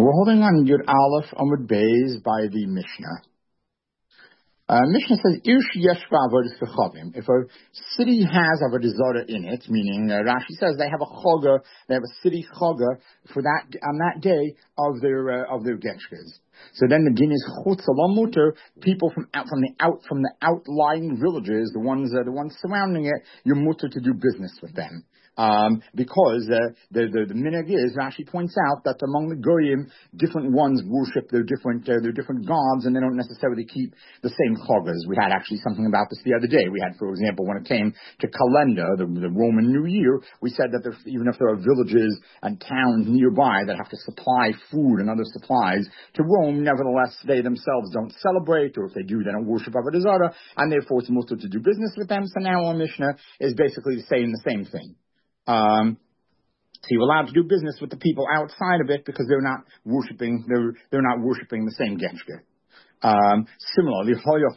We're holding on Yud Aleph Amud Beis by the Mishnah. Mishnah says, if a city has Avodah Zarah in it, meaning Rashi says they have a chaga, they have a city chaga for that on that day of their getchkas. So then the din is chutz mutter, people from the outlying villages, the ones surrounding it, you're mutter to do business with them. Because the minhag is, Rashi points out that among the goyim, different ones worship their different gods, and they don't necessarily keep the same chagas. We had actually something about this the other day. We had, for example, when it came to Kalenda, the Roman New Year, we said that even if there are villages and towns nearby that have to supply food and other supplies to Rome, nevertheless they themselves don't celebrate, or if they do, they don't worship Avodah Zarah, and therefore it's mutter to do business with them. So now our Mishnah is basically saying the same thing. So you're allowed to do business with the people outside of it because they're not worshiping the same getchka. Similarly,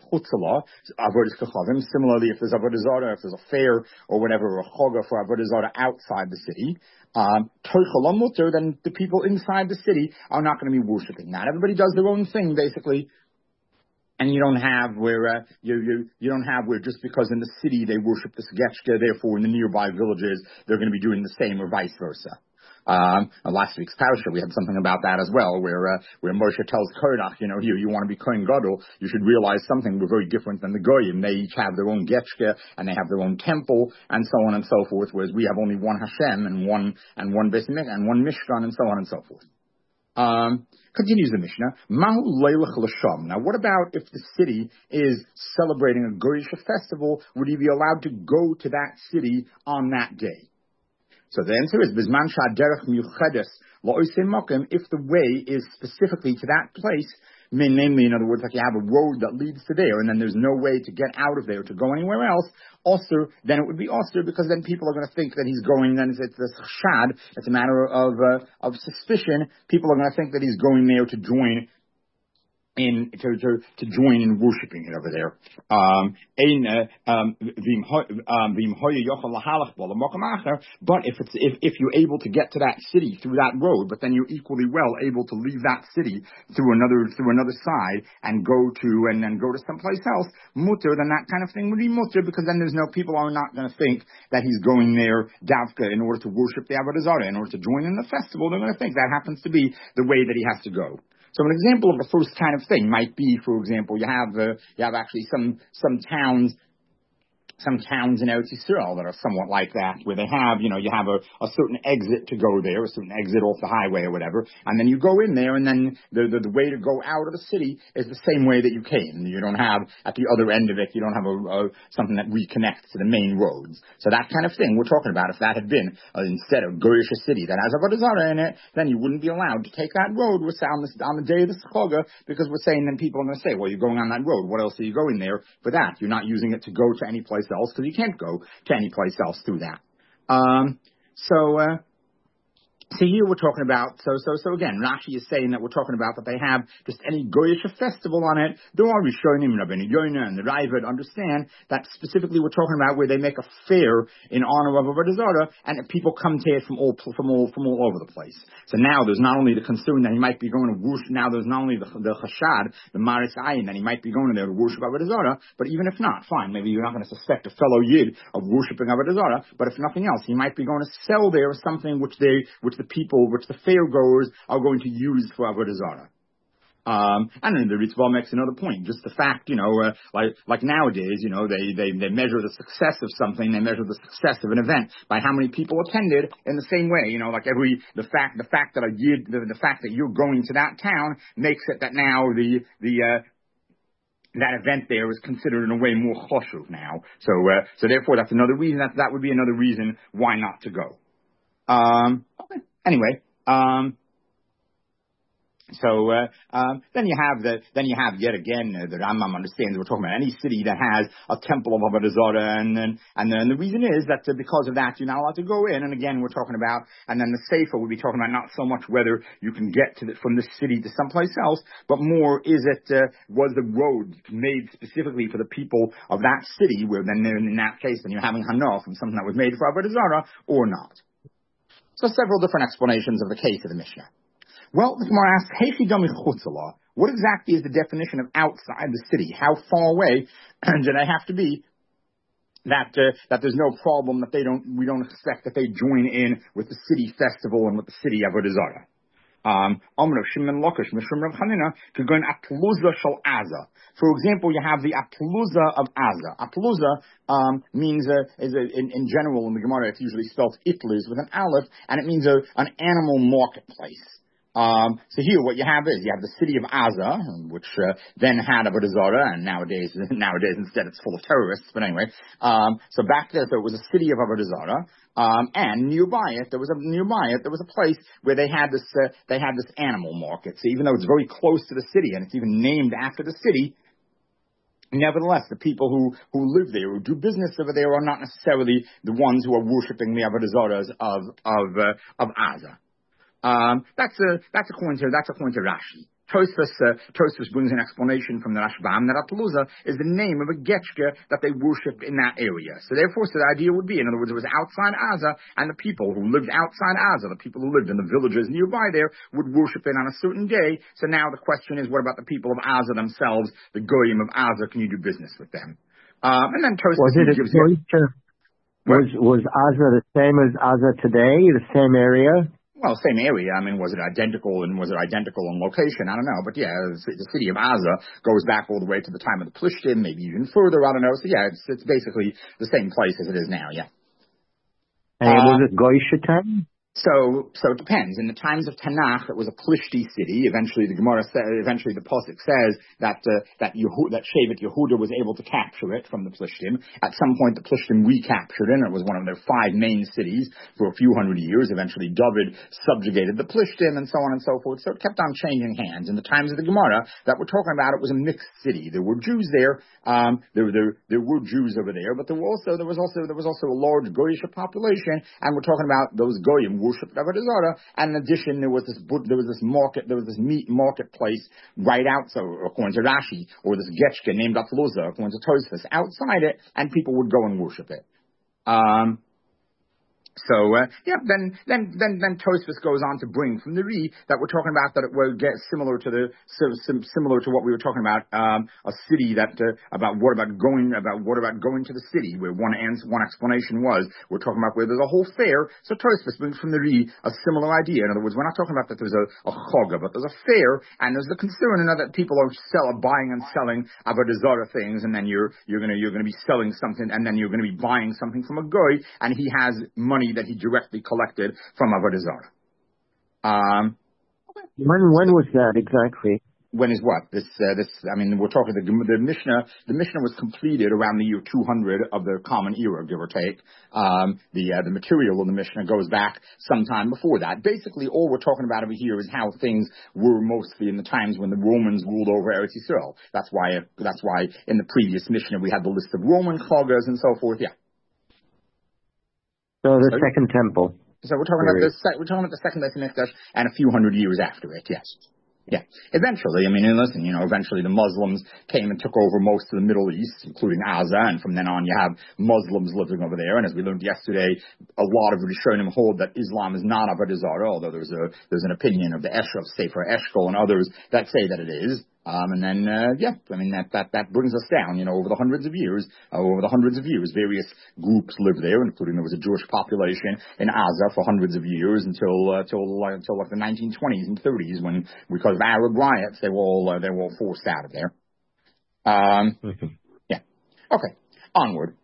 if there's Avodah Zarah, if there's a fair or whatever, or a chaga for Avodah Zarah outside the city, then the people inside the city are not going to be worshiping. Not everybody does their own thing, basically. And you don't have where you don't have where just because in the city they worship this getchka, therefore in the nearby villages they're going to be doing the same, or vice versa. Last week's parasha we had something about that as well, where Moshe tells Korach, you want to be Kohen Gadol, you should realize something. We're very different than the goyim. They each have their own getchka and they have their own temple and so on and so forth, whereas we have only one Hashem and one Beis Mikdash and one Mishkan and so on and so forth. Continues the Mishnah. Mahu leilach l'sham. Now, what about if the city is celebrating a Goyish festival? Would he be allowed to go to that city on that day? So the answer is bizman sha'derech miuchedes la'osei makom. If the way is specifically to that place, namely, in other words, like you have a road that leads to there, and then there's no way to get out of there to go anywhere else, then it would be osir, because then people are going to think that he's going, then it's this chashad, it's a matter of suspicion. People are going to think that he's going there to join in worshiping it over there. But if you're able to get to that city through that road, but then you're equally well able to leave that city through another side and go to someplace else, mutter, then that kind of thing would be mutter, because then people are not going to think that he's going there davka in order to worship the Avodah Zarah, in order to join in the festival. They're going to think that happens to be the way that he has to go. So an example of the first kind of thing might be, for example, you have actually some towns in Eretz Yisrael that are somewhat like that, where they have, you have a certain exit to go there, a certain exit off the highway or whatever, and then you go in there, and then the way to go out of the city is the same way that you came. You don't have, at the other end of it, you don't have something that reconnects to the main roads. So that kind of thing we're talking about, if that had been, instead of Goyish city that has Avodah Zarah in it, then you wouldn't be allowed to take that road on the day of the Chaga, because we're saying then people are going to say, well, you're going on that road, what else are you going there for that? You're not using it to go to any place else, because you can't go to any place else through that. So here we're talking about, so again, Rashi is saying that we're talking about that they have just any Goyish festival on it. There are Rishonim, Rabbeinu Yonah and the Raavad understand that specifically we're talking about where they make a fair in honor of Avodah Zarah, and people come to it from all over the place. So now there's not only the concern that he might be going to worship, now there's not only the chashad, the maris ayin, that he might be going there to worship Avodah Zarah, but even if not, fine, maybe you're not going to suspect a fellow Yid of worshiping Avodah Zarah, but if nothing else, he might be going to sell there something which the fairgoers are going to use for Avodah Zarah. And then the Ritzvah makes another point. Just the fact, like nowadays, they measure the success of something, they measure the success of an event by how many people attended in the same way. The fact that you're going to that town makes it that now that event there is considered in a way more choshuv now. So therefore that's another reason, that would be another reason why not to go. Okay. Anyway, then you have yet again the Rambam understands we're talking about any city that has a temple of Avodah Zarah, and then the reason is that because of that you're not allowed to go in. And again we're talking about, and then the Sefer would be talking about not so much whether you can get from this city to someplace else, but more was the road made specifically for the people of that city, where then in that case then you're having hana from something that was made for Avodah Zarah or not. So several different explanations of the case of the Mishnah. Well, the Gemara asks, Heichi Domi Chutzala, what exactly is the definition of outside the city? How far away do they have to be that there's no problem, that we don't expect that they join in with the city festival and with the city Avodah Zarah? For example, you have the Atluza of Aza. Atluza means, in general, in the Gemara, it's usually spelled Itliz with an aleph, and it means an animal marketplace. So here what you have is, you have the city of Aza, which then had Avodah Zarah, and nowadays instead it's full of terrorists, but anyway. So back there, so it was a city of Avodah Zarah, and nearby it, there was a place where they had this animal market. So even though it's very close to the city, and it's even named after the city, nevertheless, the people who live there, who do business over there, are not necessarily the ones who are worshipping the Avodah Zarahs of Aza. That's according to Rashi. Tosfos brings an explanation from the Rashbam that Atluza is the name of a getchke that they worshipped in that area. So therefore, the idea would be, in other words, it was outside Aza, and the people who lived outside Aza, the people who lived in the villages nearby there, would worship it on a certain day. So now the question is, what about the people of Aza themselves, the goyim of Aza? Can you do business with them? And then Tosfos gives was Aza the same as Aza today, the same area? Well, same area. I mean, was it identical in location? I don't know. But yeah, the city of Aza goes back all the way to the time of the Plishtim, maybe even further. I don't know. So yeah, it's basically the same place as it is now. Yeah. And was it Goyish time? So it depends. In the times of Tanakh, it was a Plishti city. Eventually, the Pasuk says that Shevet Yehuda was able to capture it from the Plishtim. At some point, the Plishtim recaptured it, and it was one of their 5 main cities for a few hundred years. Eventually, David subjugated the Plishtim, and so on and so forth. So it kept on changing hands. In the times of the Gemara that we're talking about, it was a mixed city. There were Jews there. There were Jews over there, but there was also a large Goyish population, and we're talking about those Goyim worshipped Avodah Zarah, and in addition, there was this meat marketplace right out, so according to Rashi, or this getchke named Atluza, according to Tosfos, outside it, and people would go and worship it. Then Tosfos goes on to bring from the Ri that we're talking about, that it will get similar to what we were talking about, a city that what about going to the city, where one explanation was, we're talking about where there's a whole fair. So Tosfos brings from the Ri a similar idea. In other words, we're not talking about that there's a chaga, but there's a fair, and there's the concern in that people are buying and selling Avodah Zarah things, and then you're going to be selling something, and then you're going to be buying something from a goy, and he has money that he directly collected from Avodah Zarah. When was that exactly? When is what? We're talking the Mishnah. The Mishnah was completed around the year 200 of the Common Era, give or take. The material of the Mishnah goes back sometime before that. Basically, all we're talking about over here is how things were mostly in the times when the Romans ruled over Eretz Yisrael. That's why in the previous Mishnah we had the list of Roman chagas and so forth. Yeah. So the Second Temple. So we're talking about the Second Beis Hamikdash and a few hundred years after it. Yes. Yeah. Eventually, eventually the Muslims came and took over most of the Middle East, including Gaza, and from then on you have Muslims living over there. And as we learned yesterday, a lot of Rishonim hold that Islam is not Avodah Zarah, although there's an opinion of the Eshraf, Sefer Eshkol, and others that say that it is. That brings us down, over the hundreds of years. Various groups lived there, including there was a Jewish population in Gaza for hundreds of years until like the 1920s and 30s, when, because of Arab riots, they were all forced out of there. Yeah. Okay. Onward.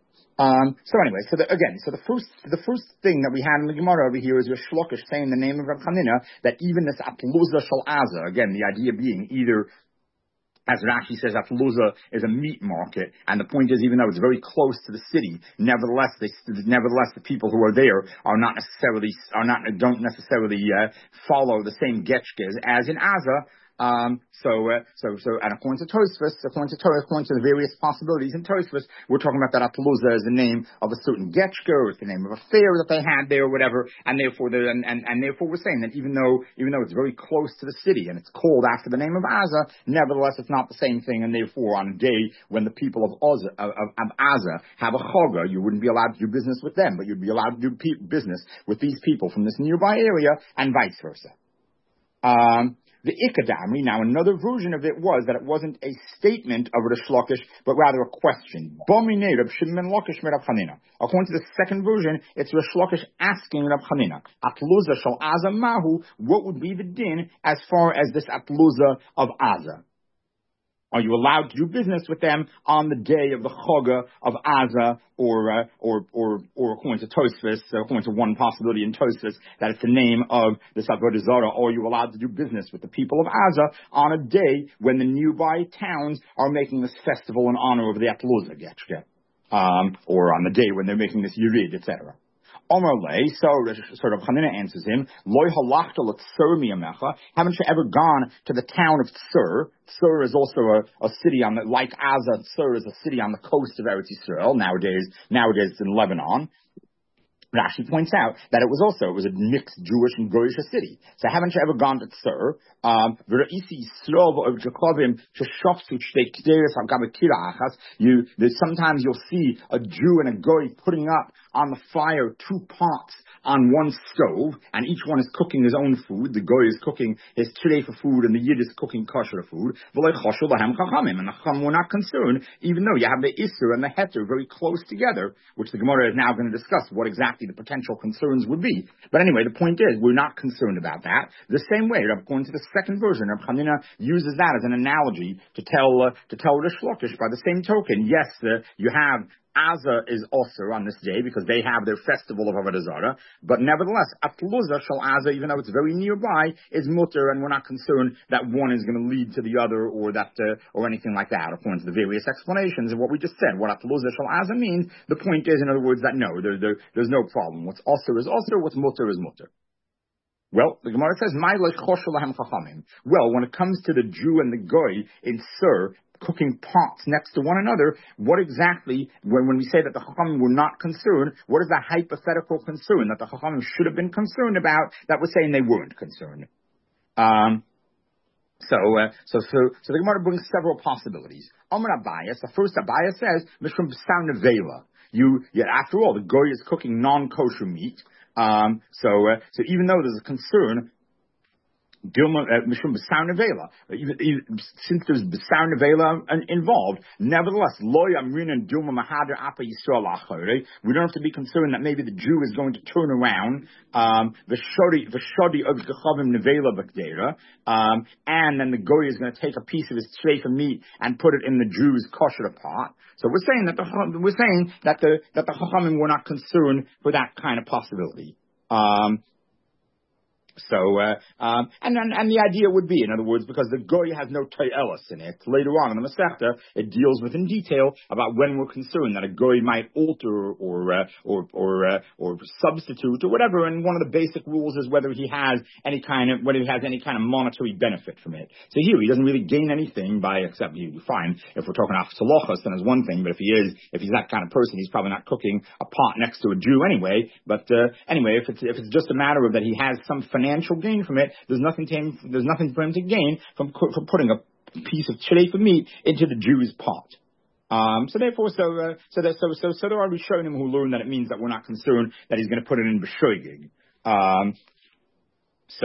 The first thing that we had in the Gemara over here is your Shlokish saying the name of Reb Chanina, that even this Atluza Shal Aza, again, the idea being either, as Rashi says, Atluza is a meat market, and the point is, even though it's very close to the city, nevertheless, the people who are there don't necessarily follow the same getchkes as in Aza. And according to Tosfos, according to the various possibilities in Tosfos, we're talking about that Atluza is the name of a certain getchke, or it's the name of a fair that they had there, or whatever, and therefore we're saying that even though it's very close to the city and it's called after the name of Aza, nevertheless it's not the same thing, and therefore on a day when the people of Aza have a chaga, you wouldn't be allowed to do business with them, but you'd be allowed to do business with these people from this nearby area, and vice versa. The Ikadamri, now another version of it was that it wasn't a statement of Rish Lakish, but rather a question. According to the second version, it's Rish Lakish asking Rab Chanina, Atluza shal Aza Mahu, what would be the din as far as this Atluza of Aza? Are you allowed to do business with them on the day of the Chaga of Aza, or according to Tosfos, according to one possibility in Tosfos, that it's the name of this Avodah Zarah, or are you allowed to do business with the people of Aza on a day when the nearby towns are making this festival in honor of the Atluzah Getchke, or on the day when they're making this Yurid, etc. Omar Lay, so Rav Chanina answers him, Loi halachta l'Tzur miyamecha, haven't you ever gone to the town of Tzur? Tzur is also a city on the, like Aza, Tzur is a city on the coast of Eretz Yisrael, nowadays it's in Lebanon. Rashi points out that it was a mixed Jewish and Goyish city. So haven't you ever gone to Tzur? Sometimes you'll see a Jew and a Goy putting up on the fire 2 pots on one stove, and each one is cooking his own food. The Goy is cooking his treif for food, and the Yid is cooking kosher food. And the Chacham were not concerned, even though you have the Isser and the Heter very close together, which the Gemara is now going to discuss what exactly the potential concerns would be. But anyway, the point is, we're not concerned about that. The same way, according to the second version, Rab Chanina uses that as an analogy to tell Rish Lakish. By the same token, yes, you have Aza is also on this day because they have their festival of Avodah Zarah, but nevertheless, Atluza shal Aza, even though it's very nearby, is mutter, and we're not concerned that one is going to lead to the other or that or anything like that, according to the various explanations of what we just said. What Atluza shal Aza means, the point is, in other words, that no, there's no problem. What's also is also, what's mutter is mutter. Well, the Gemara says, well, when it comes to the Jew and the Goy in Sur, cooking pots next to one another, what exactly, when we say that the Chachamim were not concerned, what is the hypothetical concern that the Chachamim should have been concerned about that we're saying they weren't concerned? So the Gemara brings several possibilities. Amar Abayas, the first Abayas says, Mishum B'sar Nevela. After all, the Goy is cooking non-kosher meat. So even though there's a concern, Mishum B'sar Nevela, since there's B'sar Nevela involved, nevertheless, Lo Yamrin and Dilma Mahader Apa Yisrael Achore, we don't have to be concerned that maybe the Jew is going to turn around, the Shodi of Gechavim Nevela B'Gdera, and then the Goy is going to take a piece of his treif of meat and put it in the Jew's kosher pot. So we're saying that the Chachamim were not concerned for that kind of possibility. And the idea would be, in other words, because the Goy has no Toyelos in it, later on in the Masechta, it deals with in detail about when we're concerned that a Goy might alter or substitute or whatever, and one of the basic rules is whether he has any kind of monetary benefit from it. So here he doesn't really gain anything except he'd be fine. If we're talking Afsalachas, then it's one thing, but if he's that kind of person, he's probably not cooking a pot next to a Jew anyway. But anyway, if it's just a matter of that he has some financial gain from it, there's nothing for him to gain from putting a piece of treif of meat into the Jew's pot. So there are Rishonim who learn that it means that we're not concerned that he's going to put it in b'shoigig. So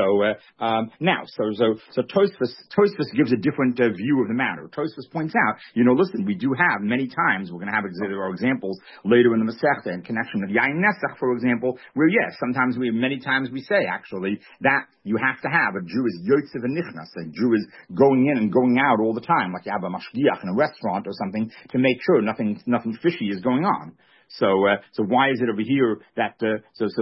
Tosfos gives a different view of the matter. Tosfos points out, listen, we do have many times, we're going to have examples later in the Masechta in connection with Yain Nesach, for example, where many times we say actually that you have to have a Jew is Yotzev and Nichnas, a Jew is going in and going out all the time, like you have a mashgiach in a restaurant or something, to make sure nothing fishy is going on. So why is it over here that the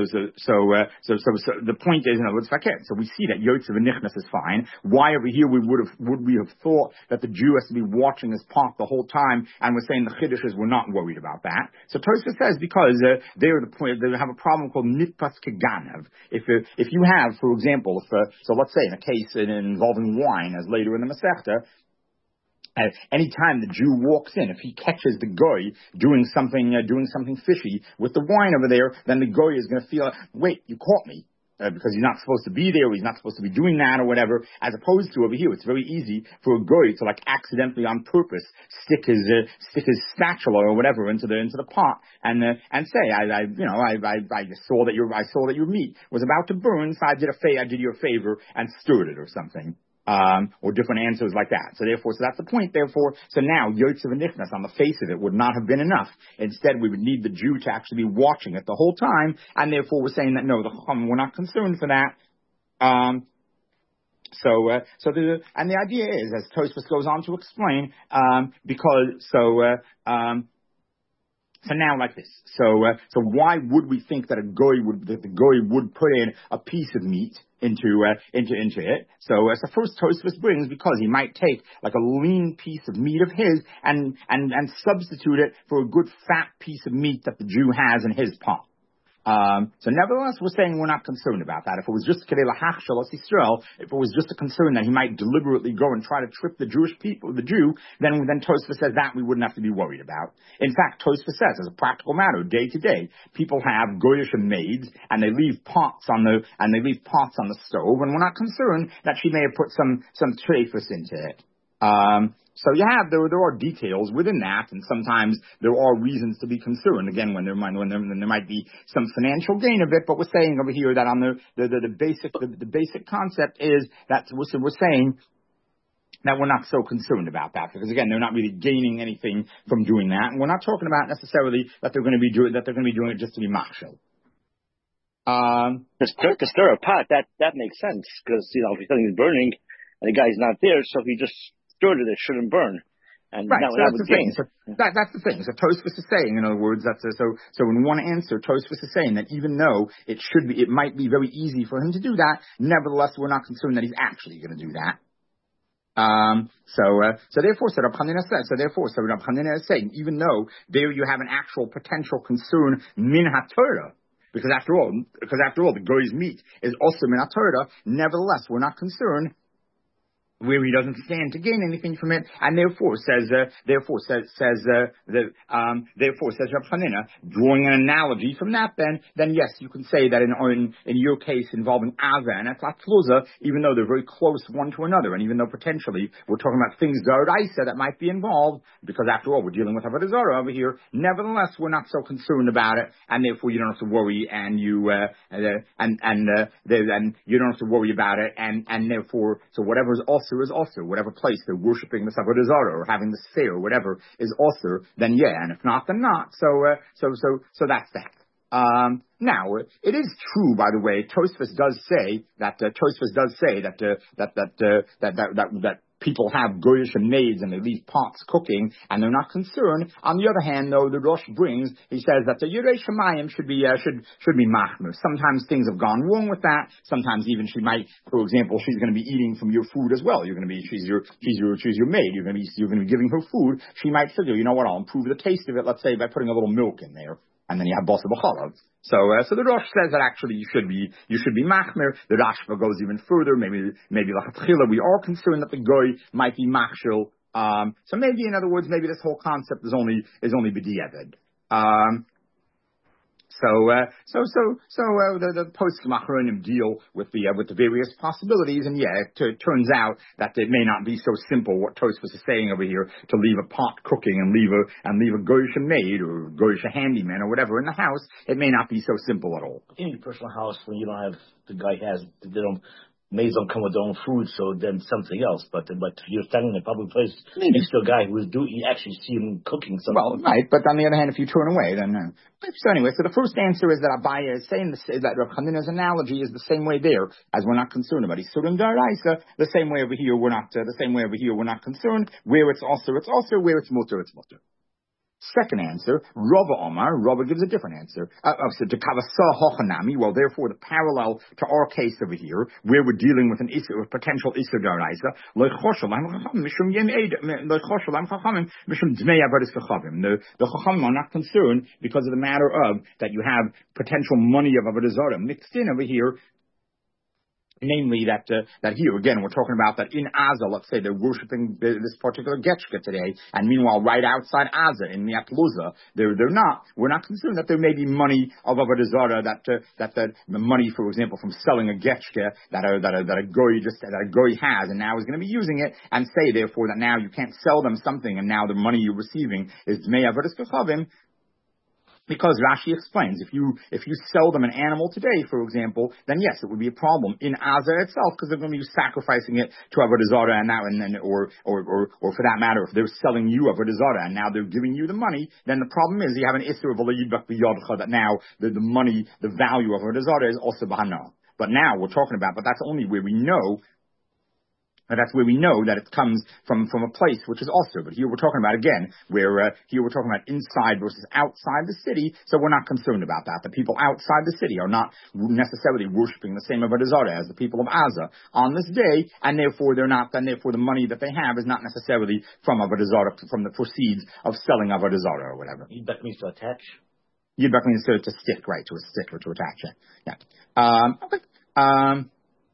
point is, in other words, fakir. So we see that Yotzev and Nichnas is fine. Why over here would we have thought that the Jew has to be watching his pot the whole time, and we're saying the Chiddushes were not worried about that. So Tosfos says because they have a problem called nitpas keganav. If you have, for example, let's say in a case involving wine, as later in the Masechta, anytime the Jew walks in, if he catches the Goy doing something fishy with the wine over there, then the Goy is going to feel, wait, you caught me. because he's not supposed to be there, or he's not supposed to be doing that, or whatever. As opposed to over here, it's very easy for a goy to like accidentally, on purpose, stick his spatula or whatever into the pot and say, I saw that your meat was about to burn, so I did you a favor and stirred it or something. Or different answers like that. So that's the point. Therefore, so now Yotzev and Nichnas on the face of it would not have been enough. Instead, we would need the Jew to actually be watching it the whole time, and therefore we're saying that no, the Chacham, we're not concerned for that. And the idea is, as Tosfos goes on to explain, So now like this. So why would we think that the goy would put in a piece of meat into it? So first Tosfos brings, because he might take like a lean piece of meat of his and substitute it for a good fat piece of meat that the Jew has in his pot. So nevertheless, we're saying we're not concerned about that. If it was just Kedei Lahachshel as Yisrael, if it was just a concern that he might deliberately go and try to trip the Jew, then Tosfos says that we wouldn't have to be worried about. In fact, Tosfos says, as a practical matter, day to day, people have goyish maids, and they leave pots on the stove, and we're not concerned that she may have put some treifus into it. So there are details within that, and sometimes there are reasons to be concerned. Again, when there might be some financial gain of it, but we're saying over here that on the basic concept is that we're saying that we're not so concerned about that, because again, they're not really gaining anything from doing that, and we're not talking about necessarily that they're going to be doing it just to be machshel. To stir a pot, that makes sense, because if something's burning and the guy's not there, so he just stirred it shouldn't burn. And right, so that's the thing. That's the thing. So Tosfos is saying, in other words, so in one answer, Tosfos is saying that even though it might be very easy for him to do that, nevertheless, we're not concerned that he's actually going to do that. So therefore, Rab Chanina is saying, even though there you have an actual potential concern min haTorah, because after all, the goy's meat is also min haTorah, nevertheless, we're not concerned where he doesn't stand to gain anything from it, and therefore says Rab Chanina, drawing an analogy from that, then yes, you can say that in your case involving Ava and Etlat Fluza, even though they're very close one to another, and even though potentially we're talking about things Daraisa that might be involved, because after all we're dealing with Avodah Zarah over here, nevertheless we're not so concerned about it, and therefore you don't have to worry, and you don't have to worry about it, and therefore so whatever is also whatever place they're worshiping the Avodah Zarah or having the seder or whatever is also, then yeah, and if not, then not. So that's that. Now, it is true, by the way, Tosfos does say that people have goyish maids and they leave pots cooking and they're not concerned. On the other hand, though, the Rosh brings, he says that the Yirei Shemayim should be machmer. Sometimes things have gone wrong with that. Sometimes even she might, for example, she's going to be eating from your food as well. She's your maid. You're going to be giving her food. She might figure, you know what, I'll improve the taste of it, let's say, by putting a little milk in there. And then you have Basa B'chalav. So the Rosh says that actually you should be machmer. The Rashba goes even further. Maybe Lachatchila, we are concerned that the goy might be machshel. So maybe, in other words, maybe this whole concept is only b'diavad. The poskim achronim deal with the various possibilities, and it turns out that it may not be so simple. What Tosfos is saying over here, to leave a pot cooking and leave a goyish maid or goyish handyman or whatever in the house, it may not be so simple at all. In your personal house, when you don't have maids don't come with their own food, so then something else. But you're standing in a public place next to a guy who is you actually see him cooking something. Well, right, but on the other hand, if you turn away, then So anyway, so the first answer is that Abaye is saying that Rav Chanina's analogy is the same way there, as we're not concerned about Isurim Daraisa. The same way over here, we're not concerned. Where it's also, where it's mutter, it's mutter. Second answer, Rava gives a different answer. So to Kavasa Hochanami, well, therefore, the parallel to our case over here, where we're dealing with a potential Isur Daraisa, the Chachamim are not concerned because of the matter of that you have potential money of Avodah Zarah mixed in over here Namely, that here again we're talking about that in Aza, let's say they're worshiping this particular Getchka today, and meanwhile right outside Aza in the Apluza, they're not. We're not concerned that there may be money of Avodah Zarah, that the money, for example, from selling a Getchka that a goy has, and now is going to be using it, and say therefore that now you can't sell them something, and now the money you're receiving is Dmei Avodas Kechavim. Because Rashi explains, if you sell them an animal today, for example, then yes, it would be a problem in Aza itself, because they're going to be sacrificing it to Avodah Zarah, or for that matter, if they're selling you Avodah Zarah and now they're giving you the money, then the problem is you have an Isser of Yidbak B'Yodcha, that now the money, the value of Avodah Zarah is also Bahana. But now we're talking about, but that's only where we know. And that's where we know that it comes from a place which is also. But here we're talking about, again, here we're talking about inside versus outside the city, so we're not concerned about that. The people outside the city are not necessarily worshiping the same Avodah Zarah as the people of Aza on this day, and therefore the money that they have is not necessarily from Avodah Zarah, from the proceeds of selling Avodah Zarah or whatever. Yidbak means to attach? Yidbak means to stick, right, to a stick or to attach it. Yeah. Okay.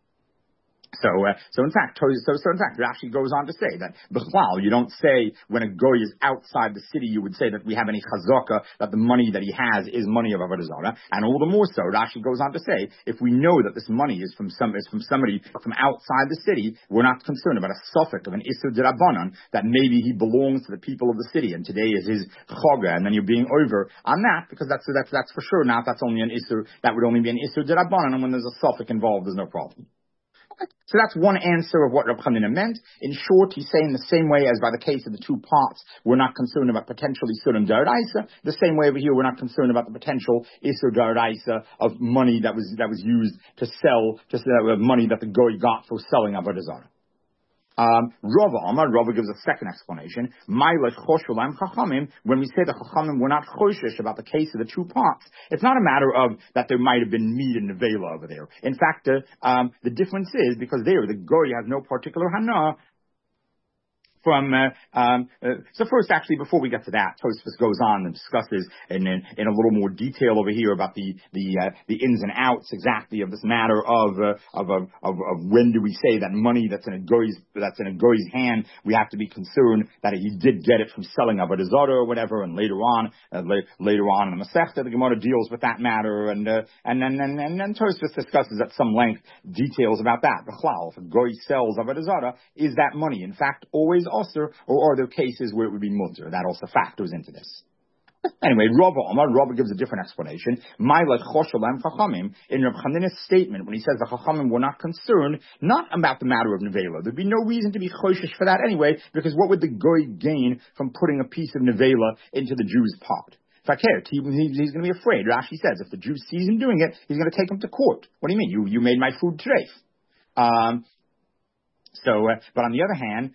So in fact, Rashi goes on to say that B'chlal, you don't say when a goy is outside the city, you would say that we have any chazaka, that the money that he has is money of Avodah Zarah, and all the more so, Rashi goes on to say, if we know that this money is from somebody from outside the city, we're not concerned about a suffix of an Isur D'Rabbanan, that maybe he belongs to the people of the city, and today is his choga, and then you're being over on that, because that's for sure not, that's only an Isur, that would only be an Isur D'Rabbanan, and when there's a suffix involved, there's no problem. So that's one answer of what Reb Chanina meant. In short, he's saying the same way as by the case of the two pots, we're not concerned about potentially Surim Daraisa. The same way over here, we're not concerned about the potential Isur Daraisa of money that was used to sell, money that the goy got for selling Avodah Zarah. Rava gives a second explanation. When we say the Chachamim were not choshesh about the case of the two pots, it's not a matter of that there might have been meat in nevela over there. In fact, the difference is because there the goy has no particular hana. So first, actually, before we get to that, Tosfos goes on and discusses in a little more detail over here about the ins and outs exactly of this matter of when do we say that money that's in a goy's hand, we have to be concerned that he did get it from selling Avodah Zarah or whatever, and later on in the Masechta, the Gemara deals with that matter, and then Tosfos discusses at some length details about that. B'chlal, if a goy sells Avodah Zarah, is that money in fact always Osir, or are there cases where it would be mutter? That also factors into this. Anyway, Rava gives a different explanation. In Reb Chanina's statement, when he says the Chachamim were not concerned, not about the matter of nevela. There'd be no reason to be choshesh for that anyway, because what would the goy gain from putting a piece of nevela into the Jew's pot? He's going to be afraid. Rashi says if the Jew sees him doing it, he's going to take him to court. What do you mean? You made my food treif. But on the other hand,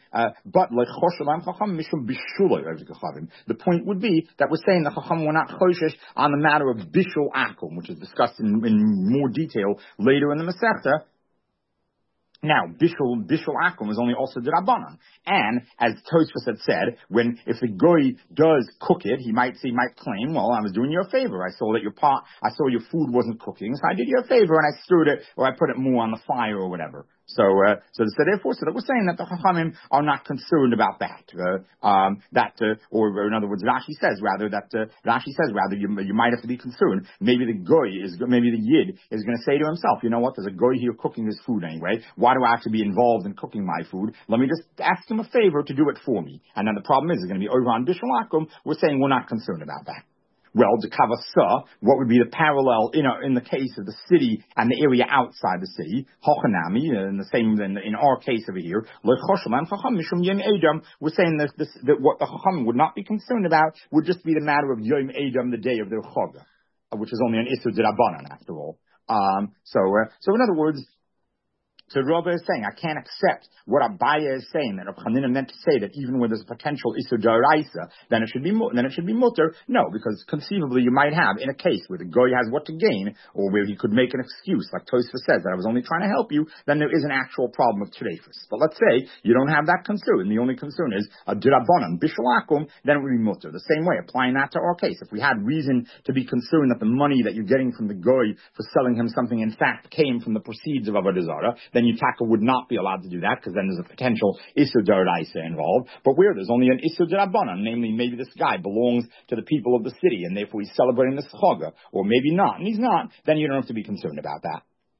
the point would be that we're saying the Chacham were not choshesh on the matter of bishul akum, which is discussed in more detail later in the Masechta. Now, bishul akum is only also the Rabbanan, and as Tosfos had said, if the goy does cook it, he might claim, well, I was doing you a favor. I saw that your food wasn't cooking, so I did you a favor and I stirred it or I put it more on the fire or whatever. So therefore, we're saying that the Chachamim are not concerned about that. Or in other words, Rashi says rather you might have to be concerned. Maybe the Yid is going to say to himself, you know what? There's a goy here cooking this food anyway. Why do I have to be involved in cooking my food? Let me just ask him a favor to do it for me. And then the problem is, it's going to be over on Bishul Akum. We're saying we're not concerned about that. Well, the Kavasa, what would be the parallel in the case of the city and the area outside the city? Hochanami, in our case over here, we're saying that what the Chacham would not be concerned about would just be the matter of Yom Edom, the day of their Chag, which is only an Isur D'Rabbanan after all. So in other words, So Rabbi is saying, I can't accept what Abaya is saying, that Rav Chanina meant to say that even when there's a potential Isur Daraisa, then it should be mutter. No, because conceivably you might have, in a case where the goy has what to gain, or where he could make an excuse, like Tosfos says, that I was only trying to help you, then there is an actual problem of Treifus. But let's say you don't have that concern, the only concern is a Dirabonon, Bishul Akum, then it would be mutter. The same way, applying that to our case. If we had reason to be concerned that the money that you're getting from the goy for selling him something in fact came from the proceeds of Avodah Zarah, then Yutaka would not be allowed to do that, because then there's a potential Isur Daraisa involved. But where there's only an Isur Darabanan, namely maybe this guy belongs to the people of the city, and therefore he's celebrating this Chaga, or maybe not, and he's not, then you don't have to be concerned about that.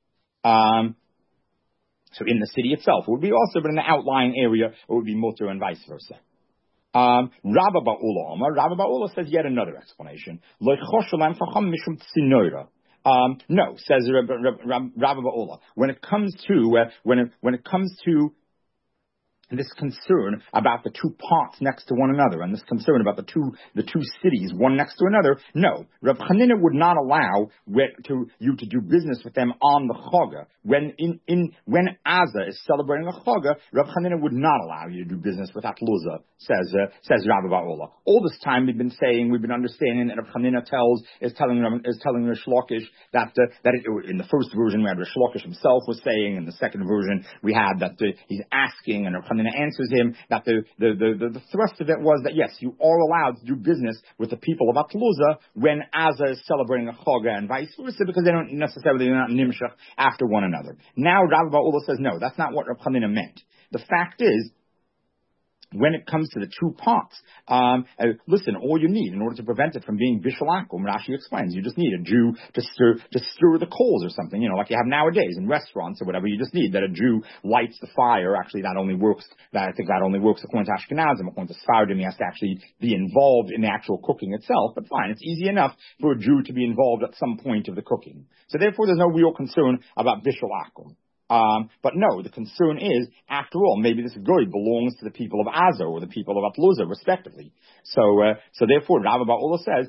So in the city itself, it would be also, but in the outlying area, it would be mutter and vice versa. Rabba Ba'ula says yet another explanation. No, says Rabba Ba'ula. When it comes to this concern about the two parts next to one another, and this concern about the two cities, one next to another, no, Rav Chanina would not allow you to do business with them on the Chaga. When Azza is celebrating a Chaga, Rav Chanina would not allow you to do business with Atluza, says Rabbi Ba'ola. All this time we've been understanding that Rav Chanina is telling Rish Lakish that in the first version we had Rish Lakish himself was saying, in the second version we had that he's asking, and Rav Chanina answers him that the thrust of it was that yes, you are allowed to do business with the people of Atluza when Azza is celebrating a Chaga and vice versa, because they're not nimshach after one another. Now Rabbi Ba'ula says no, that's not what Rav Chanina meant. The fact is, when it comes to the two parts, listen, all you need in order to prevent it from being Bishul Akum, Rashi explains, you just need a Jew to stir the coals or something, like you have nowadays in restaurants or whatever. You just need that a Jew lights the fire. Actually, I think that only works according to Ashkenazim. According to Sfardim, he has to actually be involved in the actual cooking itself. But fine, it's easy enough for a Jew to be involved at some point of the cooking. So therefore, there's no real concern about Bishul Akum. But no, the concern is, after all, maybe this goy belongs to the people of Azza or the people of Atluza, respectively. So therefore, Rabbi Ba'ula says,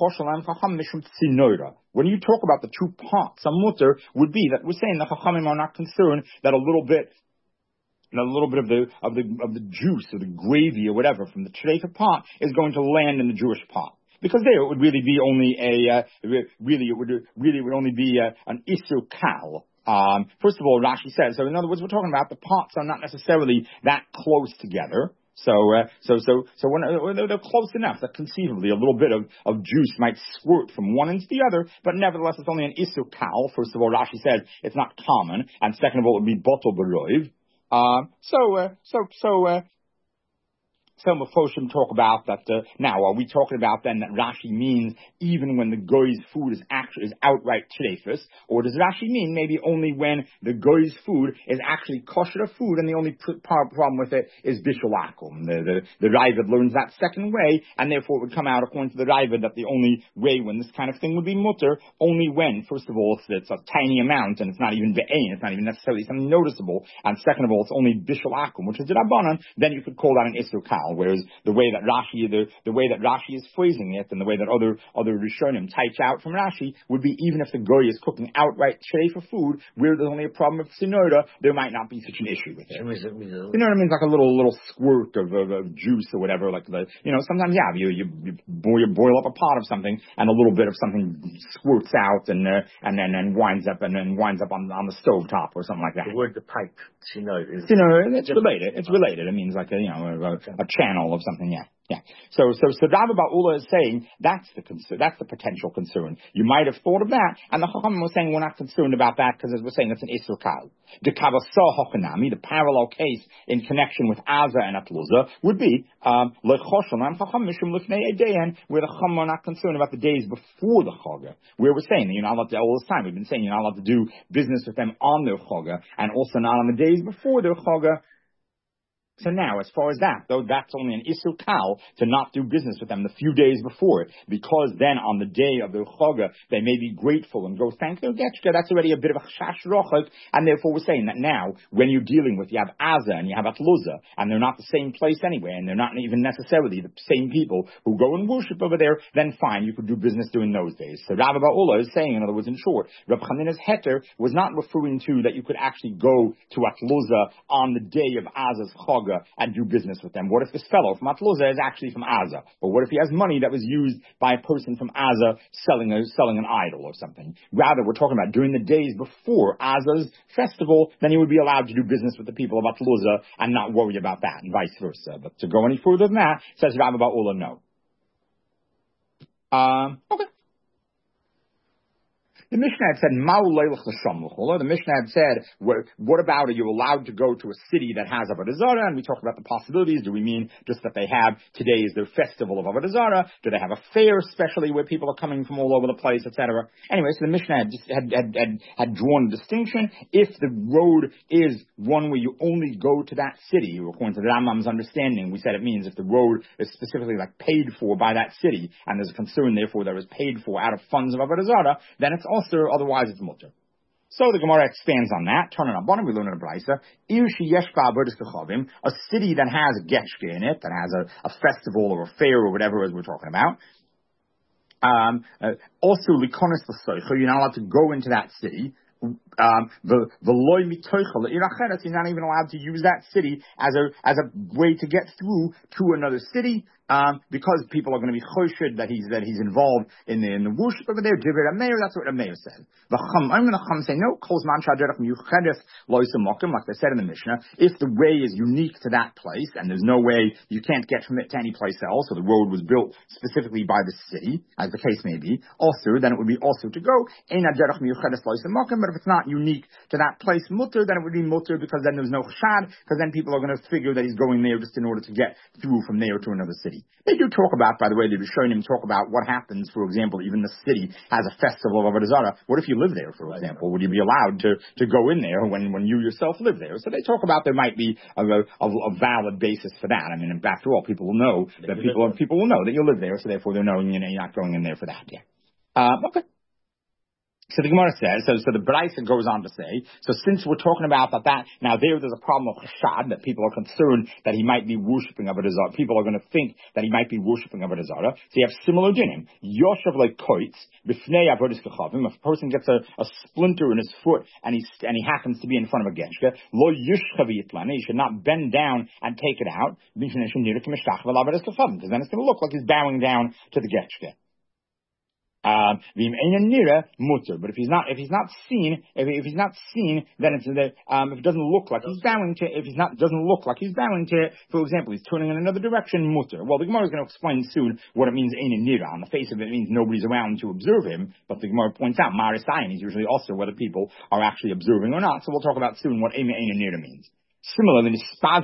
when you talk about the two parts, some mutter would be that we're saying the Chachamim are not concerned that a little bit of the juice or the gravy or whatever from the Trefa pot is going to land in the Jewish pot. Because there it would really be only an Isur Kal. First of all, Rashi says, so in other words, we're talking about the pots are not necessarily that close together. So when they're close enough that conceivably a little bit of juice might squirt from one into the other, but nevertheless it's only an Isur Kal. First of all, Rashi says it's not common, and second of all, it would be Botel B'Roiv. So Mefoshim talk about that. Now, are we talking about then that Rashi means even when the goy's food is outright treifus, or does Rashi mean maybe only when the goy's food is actually kosher food, and the only problem with it is bishul akum? The Raavad learns that second way, and therefore it would come out according to the Raavad that the only way when this kind of thing would be mutter only when, first of all, it's a tiny amount and it's not even be'ain, it's not even necessarily something noticeable, and second of all, it's only bishul akum, which is the Rabbanan. Then you could call that an Isur Kal. Whereas the way that Rashi is phrasing it, and the way that other Rishonim types out from Rashi would be even if the goy is cooking outright tray for food, where there's only a problem of sinoda, there might not be such an issue with it. You know what I mean? Like a little squirt of juice or whatever. Like sometimes you boil up a pot of something, and a little bit of something squirts out, and then winds up on the stove top or something like that. The word the pipe, sinoda. It's related. It's related. It means like a channel of something, yeah. So Rabbi Ba'ula is saying that's the potential concern. You might have thought of that, and the Chachamim was saying we're not concerned about that because, as we're saying, it's an Isur Kal. The parallel case in connection with Azza and Atluza would be where the Chachamim are not concerned about the days before the Chaga, where we're saying that you're not allowed to, all this time we've been saying you're not allowed to do business with them on their Chaga, and also not on the days before their Chaga. So now, as far as that, though, that's only an Isur Kal to not do business with them the few days before, because then on the day of the Chaga, they may be grateful and go thank their Getchka. That's already a bit of a Chash Rochak, and therefore we're saying that now, when you're dealing with, you have Aza and you have Atluza, and they're not the same place anyway, and they're not even necessarily the same people who go and worship over there, then fine, you could do business during those days. So Rav Ba'ula is saying, in other words, in short, Rav Chanina's heter was not referring to that you could actually go to Atluza on the day of Aza's Chaga and do business with them. What if this fellow from Atluza is actually from Aza? Or what if he has money that was used by a person from Aza selling an idol or something? Rather, we're talking about during the days before Aza's festival, then he would be allowed to do business with the people of Atluza and not worry about that, and vice versa. But to go any further than that, says Rav Ba'ula, no. Okay. The Mishnah had said, the Mishnah had said, what about, are you allowed to go to a city that has Avodah Zarah? And we talked about the possibilities. Do we mean just that they have, today is their festival of Avodah Zarah? Do they have a fair, especially where people are coming from all over the place, etc.? Anyway, so the Mishnah had drawn a distinction. If the road is one where you only go to that city, according to the Rambam's understanding, we said it means if the road is specifically like paid for by that city, and there's a concern, therefore, that is paid for out of funds of Avodah Zarah, then it's also otherwise it's mutter. So the Gemara expands on that. Turn it up. We learn in a brisa. A city that has a getchke in it, that has a festival or a fair or whatever as we're talking about. Also, you're not allowed to go into that city. He's not even allowed to use that city as a way to get through to another city. Because people are going to be choshed that he's involved in the worship over there. That's what Meir said. I'm going to say no. Like they said in the Mishnah, if the way is unique to that place and there's no way you can't get from it to any place else, so the road was built specifically by the city, as the case may be, also then it would be also to go. But if it's not unique to that place, mutter, then it would be mutter because then there's no chashad, because then people are going to figure that he's going there just in order to get through from there to another city. They do talk about, by the way, the Rishonim talk about what happens, for example, even the city has a festival of Avodah Zarah. What if you live there, for example? Would you be allowed to go in there when you yourself live there? So they talk about there might be a valid basis for that. I mean, after all, people will know that people will know that you live there, so therefore they're knowing you're not going in there for that. Yeah. Okay. So the Gemara says, so the Braisa goes on to say, so since we're talking about that now there's a problem of chashad, that people are concerned that he might be worshipping Avodah Zarah. People are going to think that he might be worshipping Avodah Zarah. So you have similar dinim. Yoshav like koitz, b'fnei avodas kachavim. If a person gets a splinter in his foot and he happens to be in front of a getchke, lo yishchav yitlana, he should not bend down and take it out, because then it's going to look like he's bowing down to the getchke. But if he's not seen, then it's if it doesn't look like he's bowing to, doesn't look like he's bowing to, for example, he's turning in another direction, mutter. Well, the Gemara is going to explain soon what it means, ein nira. On the face of it, it means nobody's around to observe him, but the Gemara points out, marisayin is usually also whether people are actually observing or not, so we'll talk about soon what ein nira means. Similarly,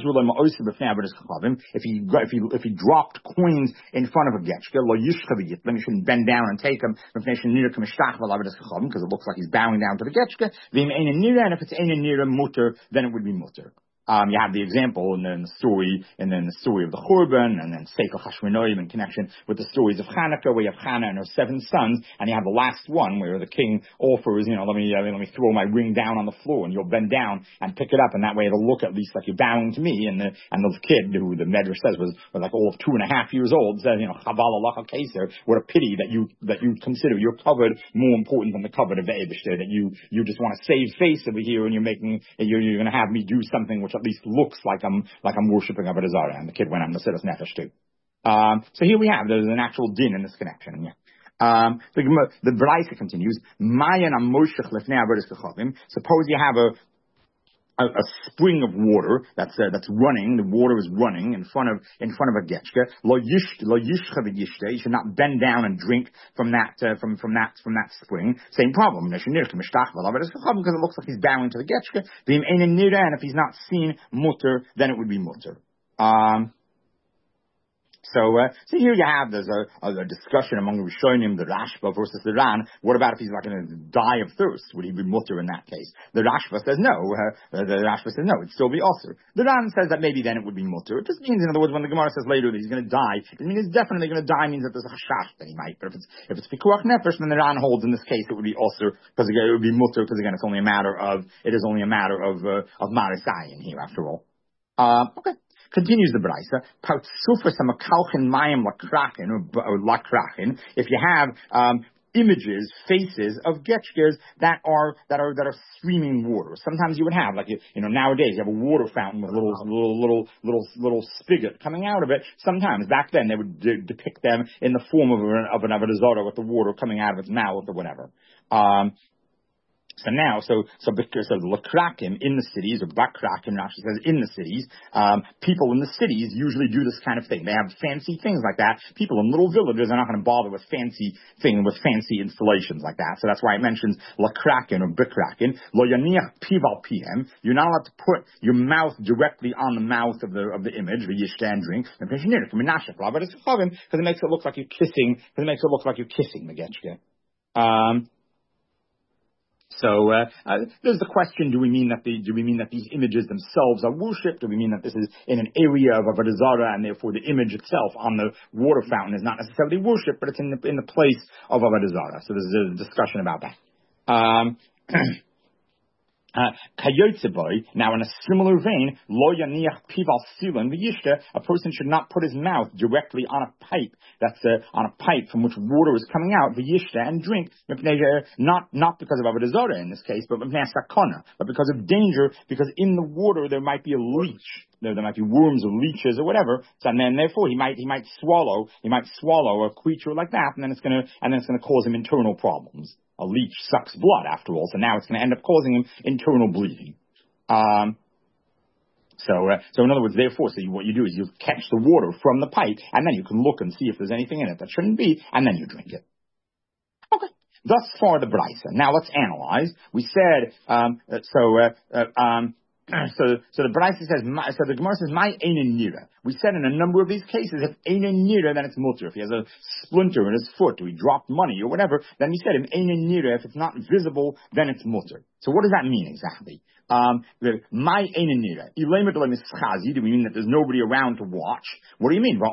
if he dropped coins in front of a getchke, then he shouldn't bend down and take them because it looks like he's bowing down to the getchke. And if it's ein nira mutter, then it would be mutter. You have the example and then the story of the Churban, and then Sefer Hashmonaim in connection with the stories of Hanukkah, where you have Hannah and her 7 sons, and you have the last one where the king offers, let me throw my ring down on the floor, and you'll bend down and pick it up, and that way it'll look at least like you're bowing to me. And the kid, who the Medrash says was like all of 2.5 years old, says, Chaval Allah Keser, what a pity that you consider your covered more important than the covered of the Eibishter, that you just want to save face over here, and you're going to have me do something which at least looks like I'm worshipping Avodah Zarah. And the kid went on the Mesilas Nefesh too. So here we have, there's an actual din in this connection. Yeah. The Braisa continues, Mayan amoshech lefnei avodas kachavim. Suppose you have a spring of water that's running. The water is running in front of a getchke. Lo yishcha v'yishte. You should not bend down and drink from that spring. Same problem. Because it looks like he's bowing to the getchke. And if he's not seen mutter, then it would be mutter. So here you have, there's a discussion among Rishonim, the Rashba versus the Ran. What about if he's not going to die of thirst? Would he be mutter in that case? The Rashba says no. The Rashba says no, it'd still be osir. The Ran says that maybe then it would be mutter. It just means, in other words, when the Gemara says later that he's going to die, it means he's definitely going to die, means that there's a chashash that he might. But if it's pikuach nefesh, then the Ran holds in this case it would be osir, because it would be mutter, because again, it is only a matter of marisayin here after all. Okay. Continues the Braisa. If you have images, faces of getchkes that are streaming water. Sometimes you would have, like, nowadays you have a water fountain with a little spigot coming out of it. Sometimes back then they would depict them in the form of an avodah with the water coming out of its mouth or whatever. So now, so the Lakrakim in the cities, or Bakrakim, Rashi says in the cities, people in the cities usually do this kind of thing. They have fancy things like that. People in little villages are not going to bother with fancy installations like that. So that's why it mentions Lakrakim or Bikrakim. Lo yaniach pival pihem. You're not allowed to put your mouth directly on the mouth of the image, the yishtan drink, because it makes it look like you're kissing. Because it makes it look like you're kissing the getchke. So there's the question: do we mean that these images themselves are worshipped? Do we mean that this is in an area of avodah zarah, and therefore the image itself on the water fountain is not necessarily worshipped, but it's in the place of avodah zarah? So there's a discussion about that. Now, in a similar vein, lo yaniach pival silan v'yishta, a person should not put his mouth directly on a pipe on a pipe from which water is coming out, v'yishta, and drink, not because of avodah zarah in this case, but because of danger, because in the water there might be a leech. There might be worms or leeches or whatever, so, and then therefore he might swallow a creature like that, and then it's going to cause him internal problems. A leech sucks blood, after all, so now it's going to end up causing him internal bleeding. So in other words, therefore, what you do is you catch the water from the pipe, and then you can look and see if there's anything in it that shouldn't be, and then you drink it. Okay. Thus far the Braisa. Now let's analyze. We said, so the Braisa says, so the Gemara says, my einen nira. We said in a number of these cases, if einen nira, then it's mutter. If he has a splinter in his foot, or he dropped money, or whatever, then we said in einen nira, if it's not visible, then it's mutter. So what does that mean exactly? My einen nira. Do we mean that there's nobody around to watch? What do you mean?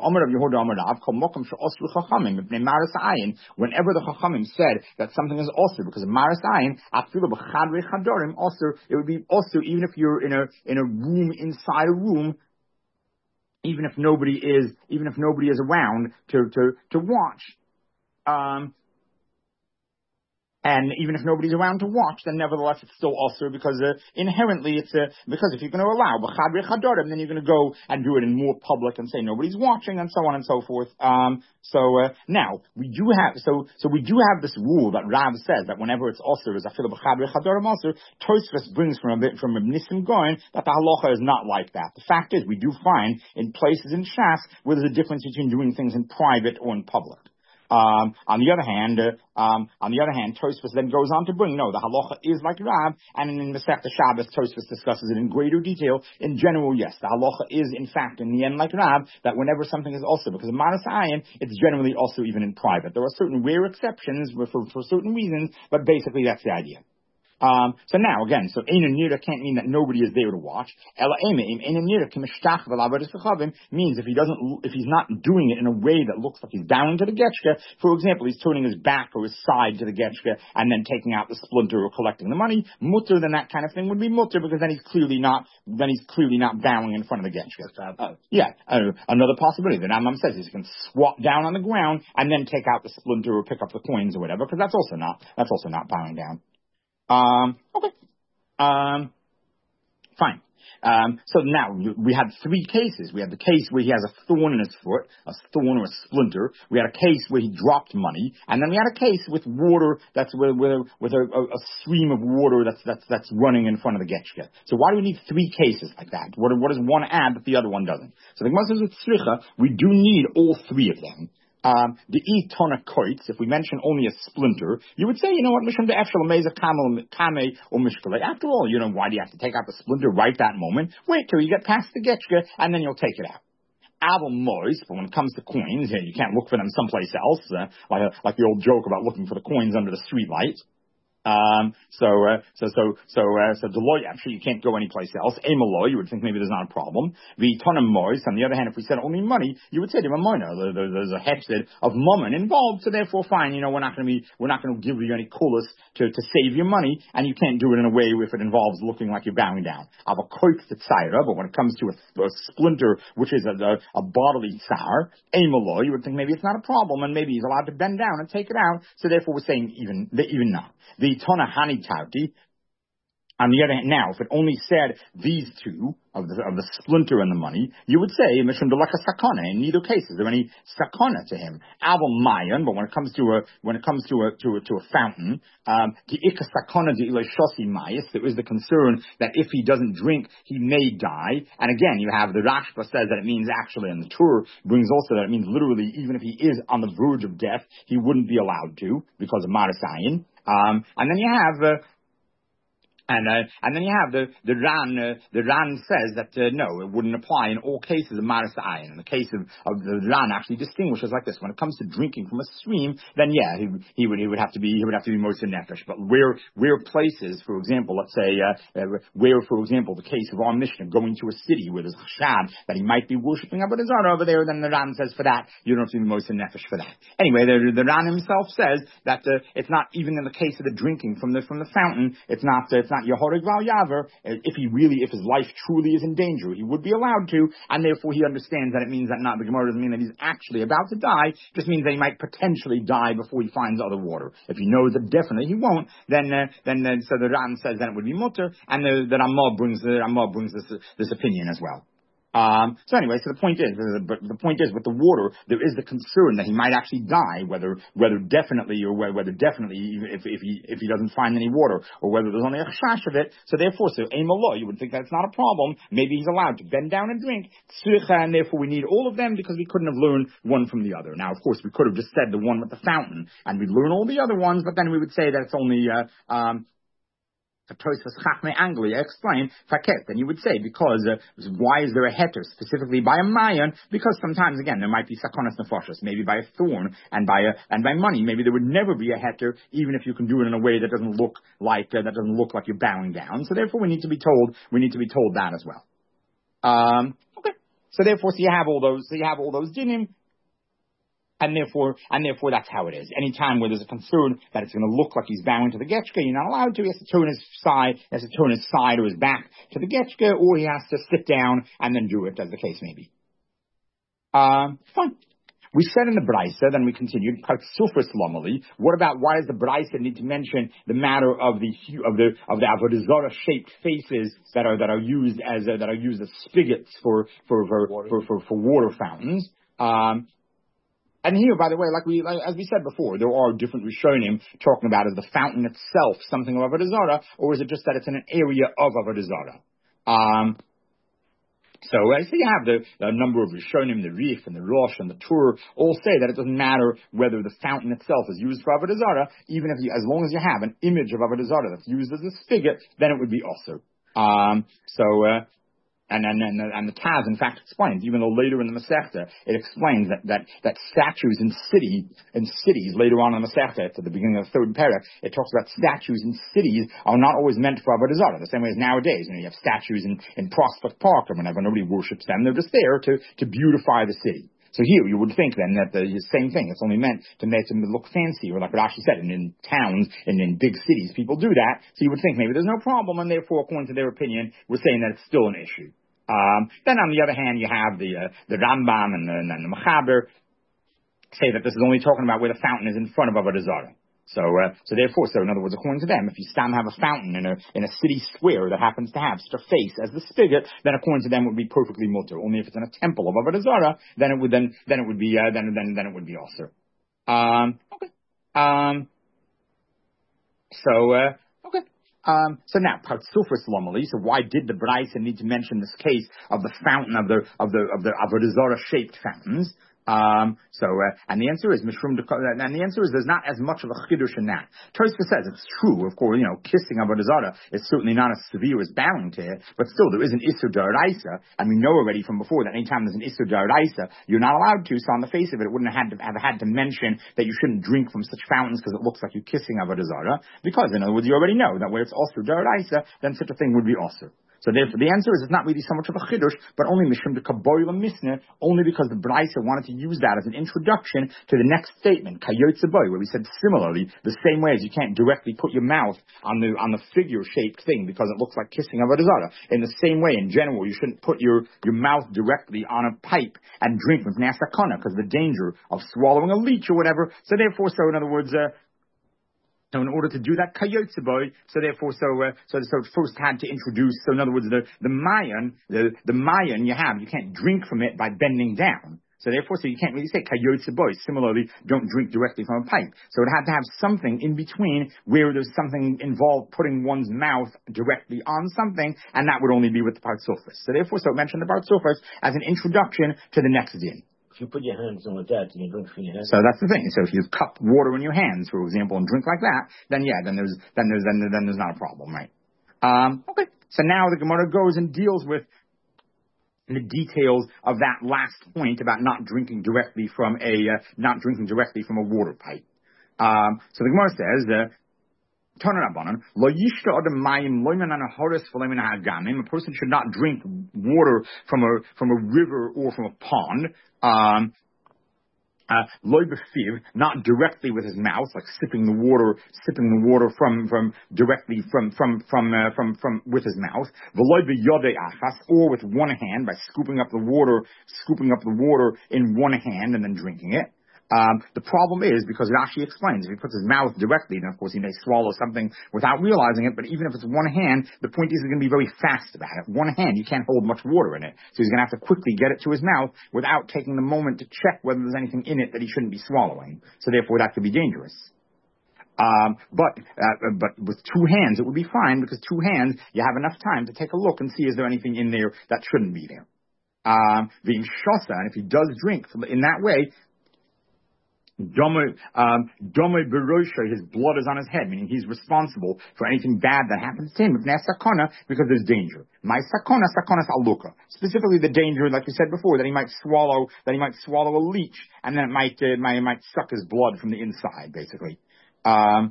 Whenever the Chachamim said that something is also because of maras ayin, it would be also even if you're in a room inside a room, even if nobody is around to watch. And even if nobody's around to watch, then nevertheless it's still also because inherently it's because if you're going to allow b'chadrei chadorim, then you're going to go and do it in more public and say nobody's watching and so on and so forth. Now we do have this rule that Rav says that whenever it's also is afilu b'chadrei chadorim also, Tosfos brings from Nissim Goyen that the halacha is not like that. The fact is we do find in places in Shas where there's a difference between doing things in private or in public. On the other hand, Tosfos then goes on to bring, the halacha is like Rav, and in Masechta Shabbos, Tosfos discusses it in greater detail. In general, yes, the halacha is in fact in the end like Rav, that whenever something is also because of maras ayin, it's generally also even in private. There are certain rare exceptions for certain reasons, but basically that's the idea. So now again, so Einen Nira can't mean that nobody is there to watch. Means if he's not doing it in a way that looks like he's bowing to the getchke, for example, he's turning his back or his side to the getchke and then taking out the splinter or collecting the money, mutter, then that kind of thing would be mutter because then he's clearly not bowing in front of the getchke. Another possibility. The Rambam says he can squat down on the ground and then take out the splinter or pick up the coins or whatever, because that's also not bowing down. Okay. Fine. So now we had three cases. We had the case where he has a thorn in his foot, a thorn or a splinter. We had a case where he dropped money, and then we had a case with water that's with a stream of water that's running in front of the getchke. So why do we need three cases like that? What does one add that the other one doesn't? So the Gemara says with tzricha, we do need all three of them. The e-tona koitz, if we mention only a splinter, you would say, Mishum de efshel meza kame or mishkale. After all, why do you have to take out the splinter right that moment? Wait till you get past the getchke, and then you'll take it out. Abel Mois, but when it comes to coins, you can't look for them someplace else, like the old joke about looking for the coins under the street light. So Deloitte, actually, you can't go anyplace else. Amaloy, you would think maybe there's not a problem. V'tonam mois, on the other hand, if we said only money, you would say to Mamoina, there's a hefsed of mammon involved, so therefore fine, we're not going to give you any coolest to save your money, and you can't do it in a way if it involves looking like you're bowing down. I've a koik tzaira, but when it comes to a splinter, which is a bodily tsar, Amaloy, you would think maybe it's not a problem, and maybe he's allowed to bend down and take it out, so therefore we're saying even not. The Tona Hani Tauti, on the other hand, now, if it only said these two of the splinter and the money, you would say Mishum Deleka Sakana. In neither case is there any Sakana to him. Abel Mayan, but when it comes to a fountain, the Ika Sakana de Ileshosi Mayas, there is the concern that if he doesn't drink, he may die. And again, you have the Rashba says that it means actually, and the Tur brings also that it means literally, even if he is on the verge of death, he wouldn't be allowed to because of Marasayin. And then you have and then you have the Ran says that no, it wouldn't apply in all cases of Maris Ayin. In the case of the Ran actually distinguishes like this: when it comes to drinking from a stream, then yeah, he would have to be Moser Nefesh. But where places, for example, let's say where, for example, the case of our Mishnah going to a city where there's Chashad that he might be worshiping Avodah Zarah over there, then the Ran says for that you don't have to be Moser Nefesh for that. Anyway, the Ran himself says that it's not even in the case of the drinking from the fountain. It's not Yehorig Val Yaver. If his life truly is in danger, he would be allowed to, and therefore he understands that it means that not the Gemara doesn't mean that he's actually about to die, just means that he might potentially die before he finds other water. If he knows that definitely he won't, then so the Ran says that it would be mutter, and the Ramah brings this opinion as well. So anyway, so the point is with the water, there is the concern that he might actually die, whether definitely or whether definitely if he doesn't find any water, or whether there's only a chash of it. So therefore, aim Allah, you would think that's not a problem. Maybe he's allowed to bend down and drink, and therefore we need all of them because we couldn't have learned one from the other. Now, of course, we could have just said the one with the fountain, and we'd learn all the other ones, but then we would say that it's only Tosfos Chachmei Anglia explain faket, then you would say because why is there a heter specifically by a mayan? Because sometimes again there might be sakonas nefashos, maybe by a thorn and by money. Maybe there would never be a heter even if you can do it in a way that doesn't look like you're bowing down. So therefore we need to be told that as well. Okay. So therefore, you have all those dinim. And therefore, that's how it is. Any time where there's a concern that it's going to look like he's bowing to the getchka, you're not allowed to. He has to turn his side or his back to the getchka, or he has to sit down and then do it, as the case may be. Fine. We said in the Braisa, then we continued, what about why does the Braisa need to mention the matter of the Avodah Zarah shaped faces that are used as spigots for water fountains? And here, by the way, as we said before, there are different Rishonim talking about is the fountain itself something of Avodah Zarah, or is it just that it's in an area of Avodah Zarah? So you have the number of Rishonim, the Rif and the Rosh and the Tur, all say that it doesn't matter whether the fountain itself is used for Avodah Zarah, even if as long as you have an image of Avodah Zarah that's used as a spigot, then it would be also. And the Taz, in fact, explains, even though later in the Masechta, it explains that statues in cities, later on in the Masechta, at the beginning of the third parak, it talks about statues in cities are not always meant for Avodah Zarah, the same way as nowadays. You have statues in Prospect Park, or whenever nobody worships them, they're just there to beautify the city. So here, you would think then that the same thing, it's only meant to make them look fancy, or like Rashi said, in towns and in big cities, people do that, so you would think maybe there's no problem, and therefore, according to their opinion, we're saying that it's still an issue. Then on the other hand, you have the Rambam and the Mechaber say that this is only talking about where the fountain is in front of Avodah Zarah. So therefore, in other words, according to them, if you have a fountain in a city square that happens to have such a face as the spigot, then according to them it would be perfectly mutter. Only if it's in a temple of Avodah Zarah, then it would be also. Okay. So now, Partsufas Lomali, so why did the Braisa need to mention this case of the fountain of the Avodah Zarah shaped fountains? And the answer is and the answer is there's not as much of a chiddush in that. Tosfos says it's true, of course, kissing avodah zarah is certainly not as severe as bowing to it, but still there is an issur d'oraisa, and we know already from before that anytime there's an issur d'oraisa, you're not allowed to. So on the face of it, it wouldn't have had to mention that you shouldn't drink from such fountains because it looks like you're kissing avodah zarah, because in other words, you already know that where it's also d'oraisa, then such a thing would be also. So therefore, the answer is it's not really so much of a chiddush, but only mishum de kaboil misna, only because the Braisa wanted to use that as an introduction to the next statement, kayotze boy, where we said similarly, the same way as you can't directly put your mouth on the figure-shaped thing because it looks like kissing avodah zarah. In the same way, in general, you shouldn't put your mouth directly on a pipe and drink with nasakana because of the danger of swallowing a leech or whatever. So therefore, in other words, so in order to do that kayotze boy, so therefore, so it first had to introduce. So in other words, the mayan you can't drink from it by bending down. So therefore, you can't really say kayotze boy. Similarly, don't drink directly from a pipe. So it had to have something in between where there's something involved putting one's mouth directly on something, and that would only be with the partsofos. So therefore, it mentioned the partsofos as an introduction to the next din. If you put your hands on like that and you drink from your hands. So that's the thing. So if you cup water in your hands, for example, and drink like that, then there's not a problem, right? Okay. So now the Gemara goes and deals with the details of that last point about not drinking directly from a water pipe. So the Gemara says, a person should not drink water from a river or from a pond. Not directly with his mouth, like sipping the water from directly from with his mouth. Or with one hand by scooping up the water in one hand and then drinking it. The problem is, because Rashi explains, if he puts his mouth directly, then of course he may swallow something without realizing it, but even if it's one hand, the point is he's going to be very fast about it. One hand, you can't hold much water in it. So he's going to have to quickly get it to his mouth without taking the moment to check whether there's anything in it that he shouldn't be swallowing. So therefore that could be dangerous. But with two hands, it would be fine, because two hands, you have enough time to take a look and see is there anything in there that shouldn't be there. Being shosa, and if he does drink in that way, Dome Berosha, his blood is on his head, meaning he's responsible for anything bad that happens to him. Because there's danger. My sakonas aluka. Specifically the danger, like we said before, that he might swallow a leech, and then it might suck his blood from the inside, basically. There are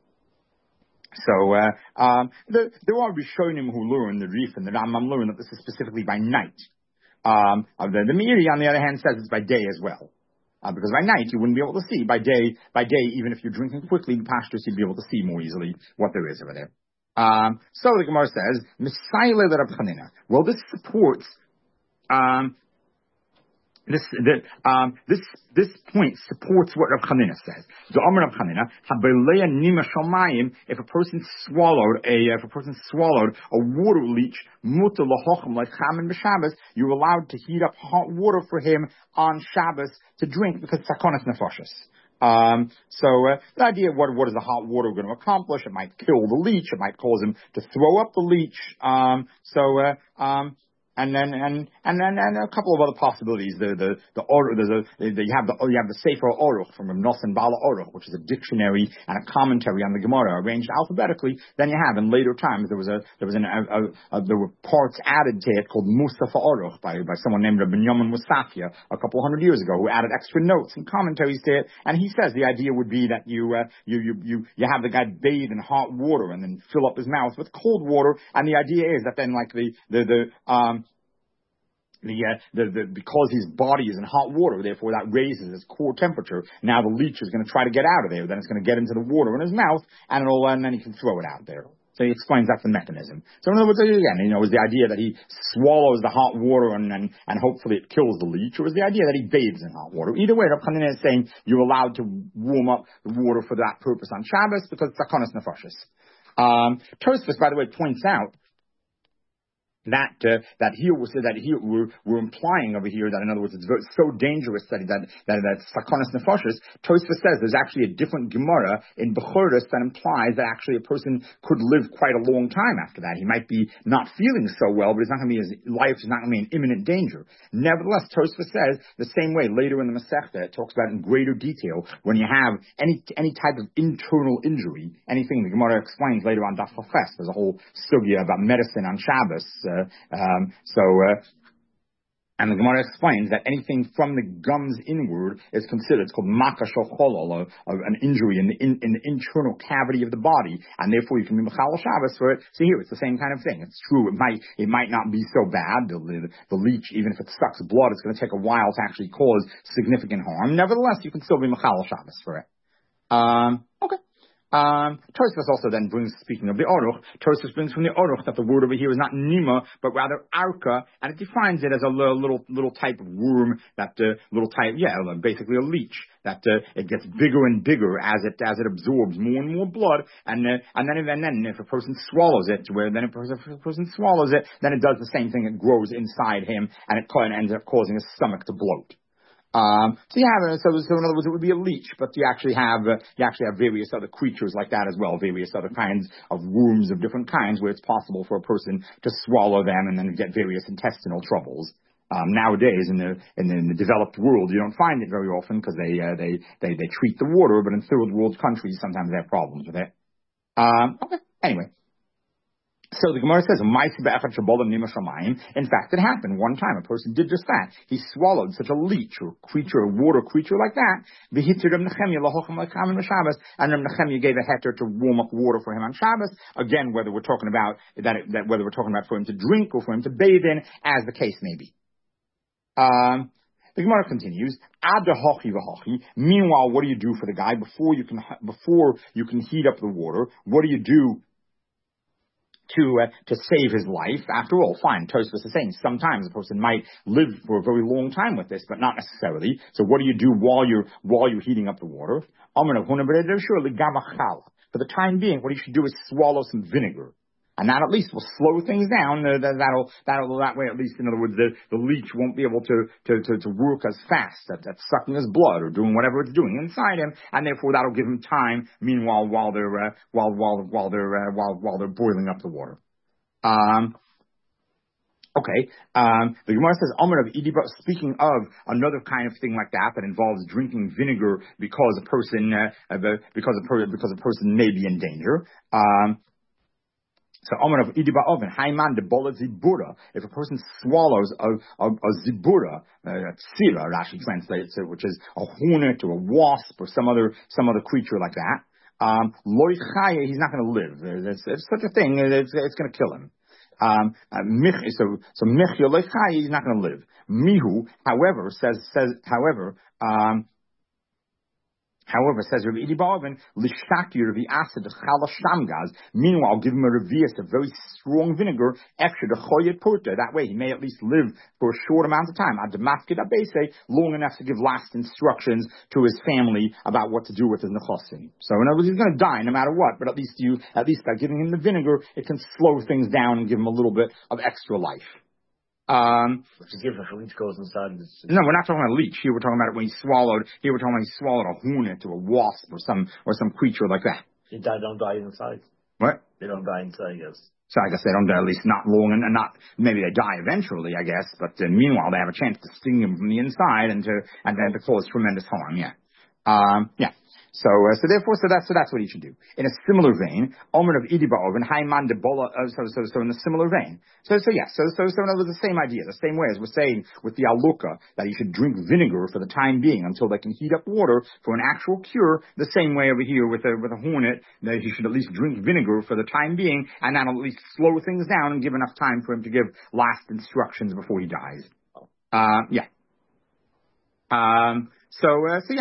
Rishonim who learn, the Rif and the Rambam learn that this is specifically by night. The Meiri, on the other hand, says it's by day as well. Because by night you wouldn't be able to see. By day, even if you're drinking quickly, the pastures, you'd be able to see more easily what there is over there. So the Gemara says, Misayle the Rab Chanina. Well, this supports, this point supports what Rab Chanina says. The Amar Rab Chanina, Habeleya Nima Shamayim, if a person swallowed a water leech, Muta Lahochem like Chamin b'Shabbos, you're allowed to heat up hot water for him on Shabbos to drink because Sakonas Nefashos. The idea of what is the hot water going to accomplish? It might kill the leech. It might cause him to throw up the leech. And then a couple of other possibilities. You have the Sefer Oruch from Nosson Bala Oruch, which is a dictionary and a commentary on the Gemara arranged alphabetically. Then you have in later times there were parts added to it called Mustafa Oruch by someone named Binyamin Musafia a couple hundred years ago, who added extra notes and commentaries to it. And he says the idea would be that you have the guy bathe in hot water and then fill up his mouth with cold water, and the idea is that then like because his body is in hot water, therefore that raises his core temperature. Now the leech is going to try to get out of there. Then it's going to get into the water in his mouth, and then he can throw it out there. So he explains that's the mechanism. So in other words, again, is the idea that he swallows the hot water and hopefully it kills the leech, or is the idea that he bathes in hot water? Either way, Rav Chanina is saying you're allowed to warm up the water for that purpose on Shabbos because it's Sakonas Nefashos. Tosfos, by the way, points out that here we're implying over here that, in other words, it's so dangerous that sakonas nefashos. Tosfos says there's actually a different Gemara in Bechoros that implies that actually a person could live quite a long time after that. He might be not feeling so well, but his life is not going to be in imminent danger. Nevertheless, Tosfos says the same way later in the Masechta it talks about in greater detail when you have any type of internal injury, anything the Gemara explains later on Daf Chafes. There's a whole sugya about medicine on Shabbos. And the Gemara explains that anything from the gums inward is considered, it's called maka shel cholol, an injury in the internal cavity of the body, and therefore you can be mechal Shabbos for it. So here, it's the same kind of thing. It's true, it might not be so bad. The leech, even if it sucks blood, it's going to take a while to actually cause significant harm. Nevertheless, you can still be mechal Shabbos for it. Okay. Tosfos also then brings, speaking of the Aruch, Tosfos brings from the Aruch that the word over here is not nima, but rather arka, and it defines it as a little type of worm that basically a leech that it gets bigger and bigger as it absorbs more and more blood, and then if a person swallows it, then it does the same thing. It grows inside him, and it ends up causing his stomach to bloat. So in other words, it would be a leech, but you actually have various other creatures like that as well, various other kinds of worms of different kinds where it's possible for a person to swallow them and then get various intestinal troubles. Nowadays in the developed world, you don't find it very often because they treat the water, but in third world countries sometimes they have problems with it. Okay. Anyway. So the Gemara says, in fact, it happened one time. A person did just that. He swallowed such a leech or creature, a water creature like that. And Reb Nechemia gave a heter to warm up water for him on Shabbos. Again, whether we're talking about whether we're talking about for him to drink or for him to bathe in, as the case may be. The Gemara continues. Meanwhile, what do you do for the guy before you can heat up the water? What do you do to save his life? After all, fine, Tosfos is saying sometimes a person might live for a very long time with this, but not necessarily. So what do you do while you're heating up the water? For the time being, what you should do is swallow some vinegar. And that at least will slow things down. That way, at least, in other words, the leech won't be able to work as fast at sucking his blood or doing whatever it's doing inside him, and therefore that'll give him time. Meanwhile, while they're boiling up the water. Okay. The Gemara says, Amar of Idiba, speaking of another kind of thing like that involves drinking vinegar because a person may be in danger. So, Omer of Idiba Oven, Haiman de Bola Zibura. If a person swallows a Zibura, Tsira, Rashi translates it, which is a hornet or a wasp or some other creature like that, Loi Chaya, he's not going to live. There's such a thing, it's going to kill him. So Michya Loi Chaya, he's not going to live. Mihu, however, says Rabbi Idi Ba'avin, Lishtakir Rabbi Asad Chalashamgaz. Meanwhile, give him a revius, a very strong vinegar, extra the Choyet Porta. That way, he may at least live for a short amount of time. Adamafkid Abese, long enough to give last instructions to his family about what to do with his nechosim. So, in other words, he's going to die no matter what. But at least by giving him the vinegar, it can slow things down and give him a little bit of extra life. Which is different. A leech goes inside. No, we're not talking about a leech. Here we're talking about it when he swallowed. Here we're talking about he swallowed a hornet or a wasp or some creature like that. They don't die inside. What? They don't die inside, I guess. So I guess they don't die, at least not long, and not maybe they die eventually, I guess. But meanwhile, they have a chance to sting him from the inside and then to cause tremendous harm. Yeah. Yeah. So that's what he should do. In a similar vein, Omer of Idiba Oven, Haiman de Bola, so in a similar vein. So in other words, the same idea, the same way as we're saying with the aluka, that you should drink vinegar for the time being until they can heat up water for an actual cure, the same way over here with a hornet, that you should at least drink vinegar for the time being, and that'll at least slow things down and give enough time for him to give last instructions before he dies. Yeah. So yeah.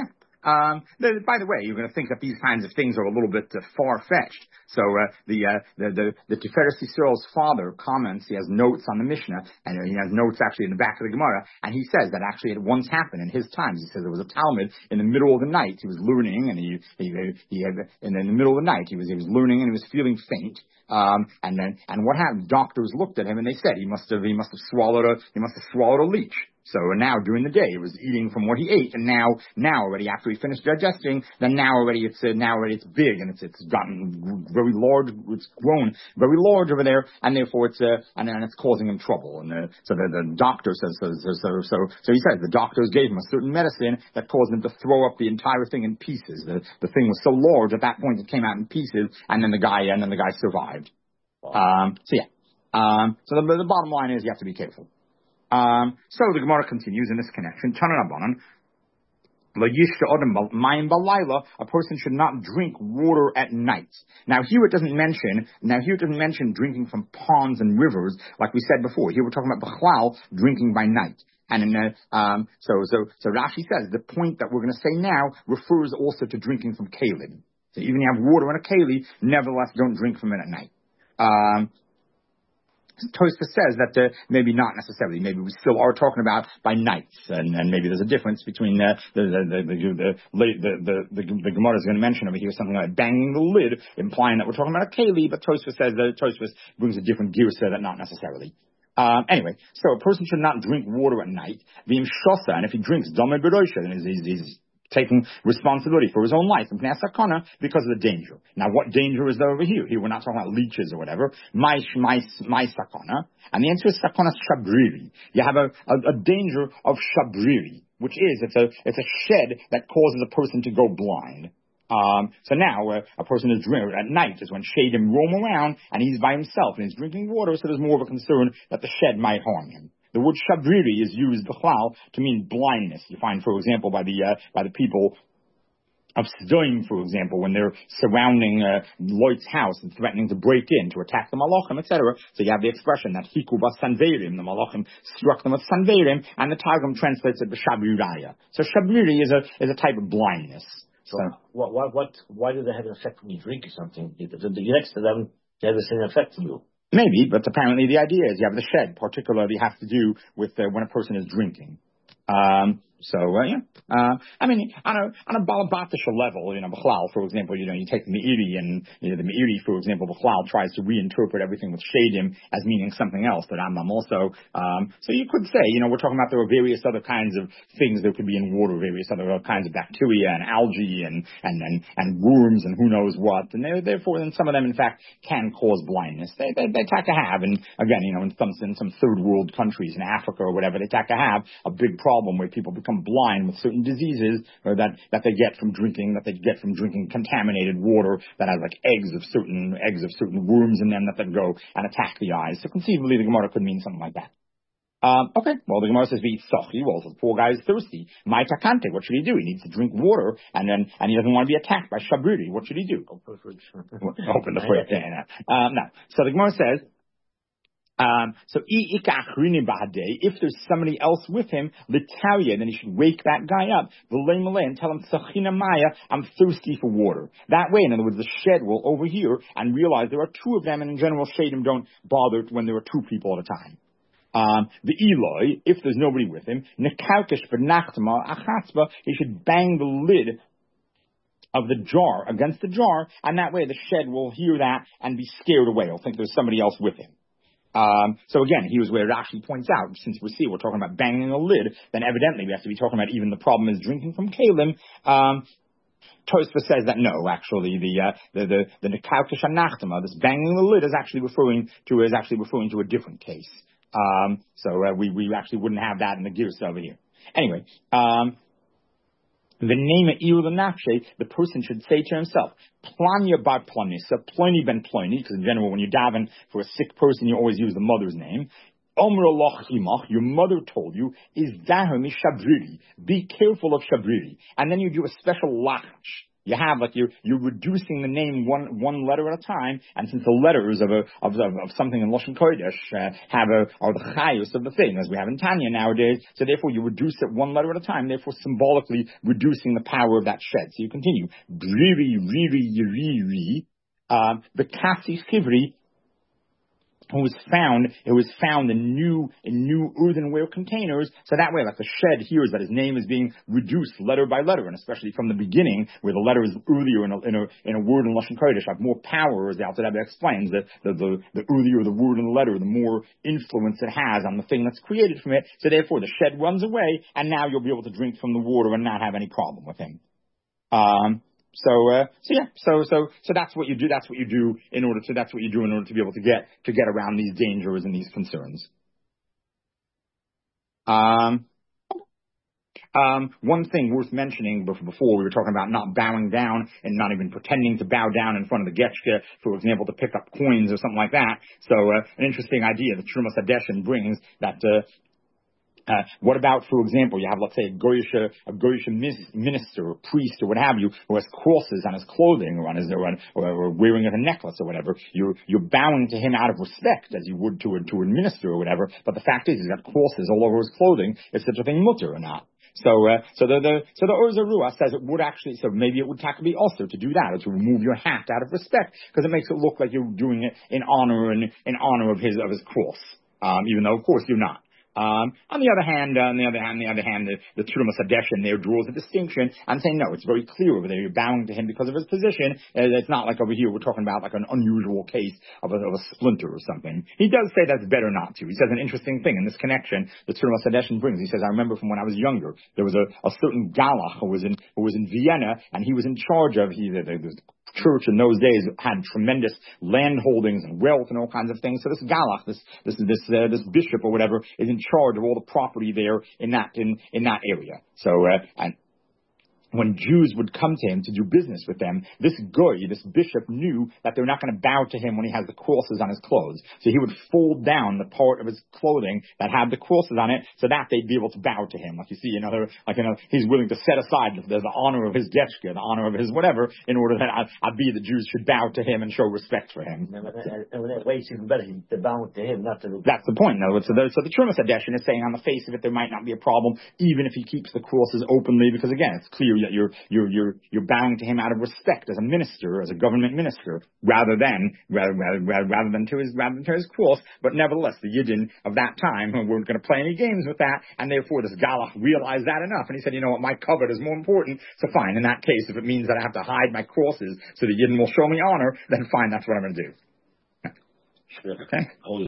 By the way, you're going to think that these kinds of things are a little bit far-fetched. So the Tiferes Yisrael's father comments. He has notes on the Mishnah, and he has notes actually in the back of the Gemara. And he says that actually it once happened in his times. He says there was a Talmud in the middle of the night. He was learning, and he had, and in the middle of the night he was learning, and he was feeling faint. And what happened? Doctors looked at him and they said he must have swallowed a leech. So now during the day he was eating from what he ate, and now already after he finished digesting, then now already it's big, and it's gotten very large. It's grown very large over there, and therefore it's causing him trouble. And so the doctor says so he says the doctors gave him a certain medicine that caused him to throw up the entire thing in pieces. The thing was so large at that point it came out in pieces, and then the guy survived. Wow. So the bottom line is you have to be careful. So the Gemara continues in this connection. A person should not drink water at night. Now here it doesn't mention drinking from ponds and rivers like we said before. Here we're talking about b'chlal, drinking by night. And so Rashi says the point that we're going to say now refers also to drinking from kelim. So even if you have water in a keli, nevertheless don't drink from it at night. Tosfos says that maybe not necessarily. Maybe we still are talking about by nights, and maybe there's a difference between the Gemara is going to mention over here something like banging the lid, implying that we're talking about a keli. But Tosfos says that Tosfos brings a different girsa that not necessarily. Anyway, so a person should not drink water at night. V'im shosa, and if he drinks damei b'roisha, then he's taking responsibility for his own life and sakana because of the danger. Now, what danger is there over here? Here, we're not talking about leeches or whatever. My sakana. And the answer is sakana shabriri. You have a danger of shabriri, which is, it's a shed that causes a person to go blind. So now, a person is drinking at night is when shadim roam around and he's by himself and he's drinking water, so there's more of a concern that the shed might harm him. The word shabriri is used b'chlal to mean blindness. You find, for example, by the people of Sdoim, for example, when they're surrounding Lot's house and threatening to break in to attack the malachim, etc. So you have the expression that hiku b'sanverim, the malachim struck them with sanverim, and the Targum translates it b'shabriraya. So shabriri is a type of blindness. So why do they have an effect when you drink something? The next to them, they have the same effect to you. Maybe, but apparently the idea is you have the shed, particularly has to do with when a person is drinking. I mean, on a balabatisha level, b'chlal, for example, you take the Meiri, and the Meiri, for example, b'chlal tries to reinterpret everything with shadim as meaning something else. The Rambam also. So you could say, we're talking about there are various other kinds of things that could be in water, various other kinds of bacteria and algae and worms and who knows what, and therefore, then some of them in fact can cause blindness. They tend to have, and again, in some third world countries in Africa or whatever, they tend to have a big problem where people become blind with certain diseases or that they get from drinking contaminated water that has like eggs of certain worms in them that go and attack the eyes. So conceivably the Gemara could mean something like that. Okay, well the Gemara says the poor guy is thirsty. My takante, what should he do? He needs to drink water and he doesn't want to be attacked by shabriri. What should he do? Open the fridge. No. So the Gemara says if there's somebody else with him, l'taria, then he should wake that guy up, and tell him, I'm thirsty for water. That way, in other words, the shed will overhear and realize there are two of them, and in general, shadim don't bother when there are two people at a time. The Eloi, if there's nobody with him, he should bang the lid of the jar against the jar, and that way the shed will hear that and be scared away. He'll think there's somebody else with him. So again, here's where Rashi points out, since we're talking about banging a lid, then evidently we have to be talking about even the problem is drinking from kelim. Tosfos says that no, actually the nekaukish anachtama, this banging the lid is actually referring to a different case. So we actually wouldn't have that in the girsa over here. Anyway, the name of Iul Nafshe, the person should say to himself, Planya bar Planisa, Plony ben Plony, because in general when you daven for a sick person, you always use the mother's name. Omer loch imach, your mother told you, is dahami shabriri. Be careful of shabriri. And then you do a special lachash. you have like you're reducing the name one letter at a time, and since the letters of something in Lashon Kodesh are the chayos of the thing, as we have in Tanya nowadays. So therefore, you reduce it one letter at a time, therefore symbolically reducing the power of that shed. So you continue. Briri, riri, yiriri, the kasi chivri. It was found in new earthenware containers. So that way, like the shed hears that his name is being reduced letter by letter, and especially from the beginning, where the letter is earlier in a word in Lashon Kodesh, have more power, as the Alter Rebbe explains. That the earlier the word in the letter, the more influence it has on the thing that's created from it. So therefore, the shed runs away, and now you'll be able to drink from the water and not have any problem with him. So that's what you do. That's what you do in order to be able to get around these dangers and these concerns. One thing worth mentioning before, we were talking about not bowing down and not even pretending to bow down in front of the getchke, for example, to pick up coins or something like that. So an interesting idea that Trumas Hadeshin brings that. What about, for example, you have, let's say, a goyish minister or priest or what have you, who has crosses on his clothing or wearing a necklace or whatever. You're bowing to him out of respect, as you would to a minister or whatever. But the fact is, he's got crosses all over his clothing. Is such a thing mutter or not? So the Orza Ruach says it would actually, so maybe it would be also to do that, or to remove your hat out of respect, because it makes it look like you're doing it in honor of his cross, even though of course you're not. On the other hand, the Trumas Hadeshin there draws a distinction and saying, no, it's very clear over there, you're bowing to him because of his position. It's not like over here we're talking about like an unusual case of a splinter or something. He does say that's better not to. He says an interesting thing in this connection that Trumas Hadeshin brings. He says, I remember from when I was younger, there was a certain Galach who was in Vienna, and he was in charge of the church in those days had tremendous land holdings and wealth and all kinds of things. So this Galach, this bishop or whatever, is in charge of all the property there in that area. So and when Jews would come to him to do business with them, this bishop knew that they're not going to bow to him when he has the crosses on his clothes. So he would fold down the part of his clothing that had the crosses on it, so that they'd be able to bow to him. Like you see, he's willing to set aside the honor of his getchke, the honor of his whatever, in order that the Jews should bow to him and show respect for him. And that way it's even better to bow to him, not to. That's the point. In other words, so the Trumas Hadeshin is saying on the face of it there might not be a problem, even if he keeps the crosses openly, because again, it's clear that you're bowing to him out of respect as a minister, as a government minister, rather than to his cross. But nevertheless, the Yidden of that time weren't going to play any games with that, and therefore this Galach realized that enough, and he said, you know what, my covet is more important. So fine, in that case, if it means that I have to hide my crosses so the Yidden will show me honor, then fine, that's what I'm going to do. Sure. Okay.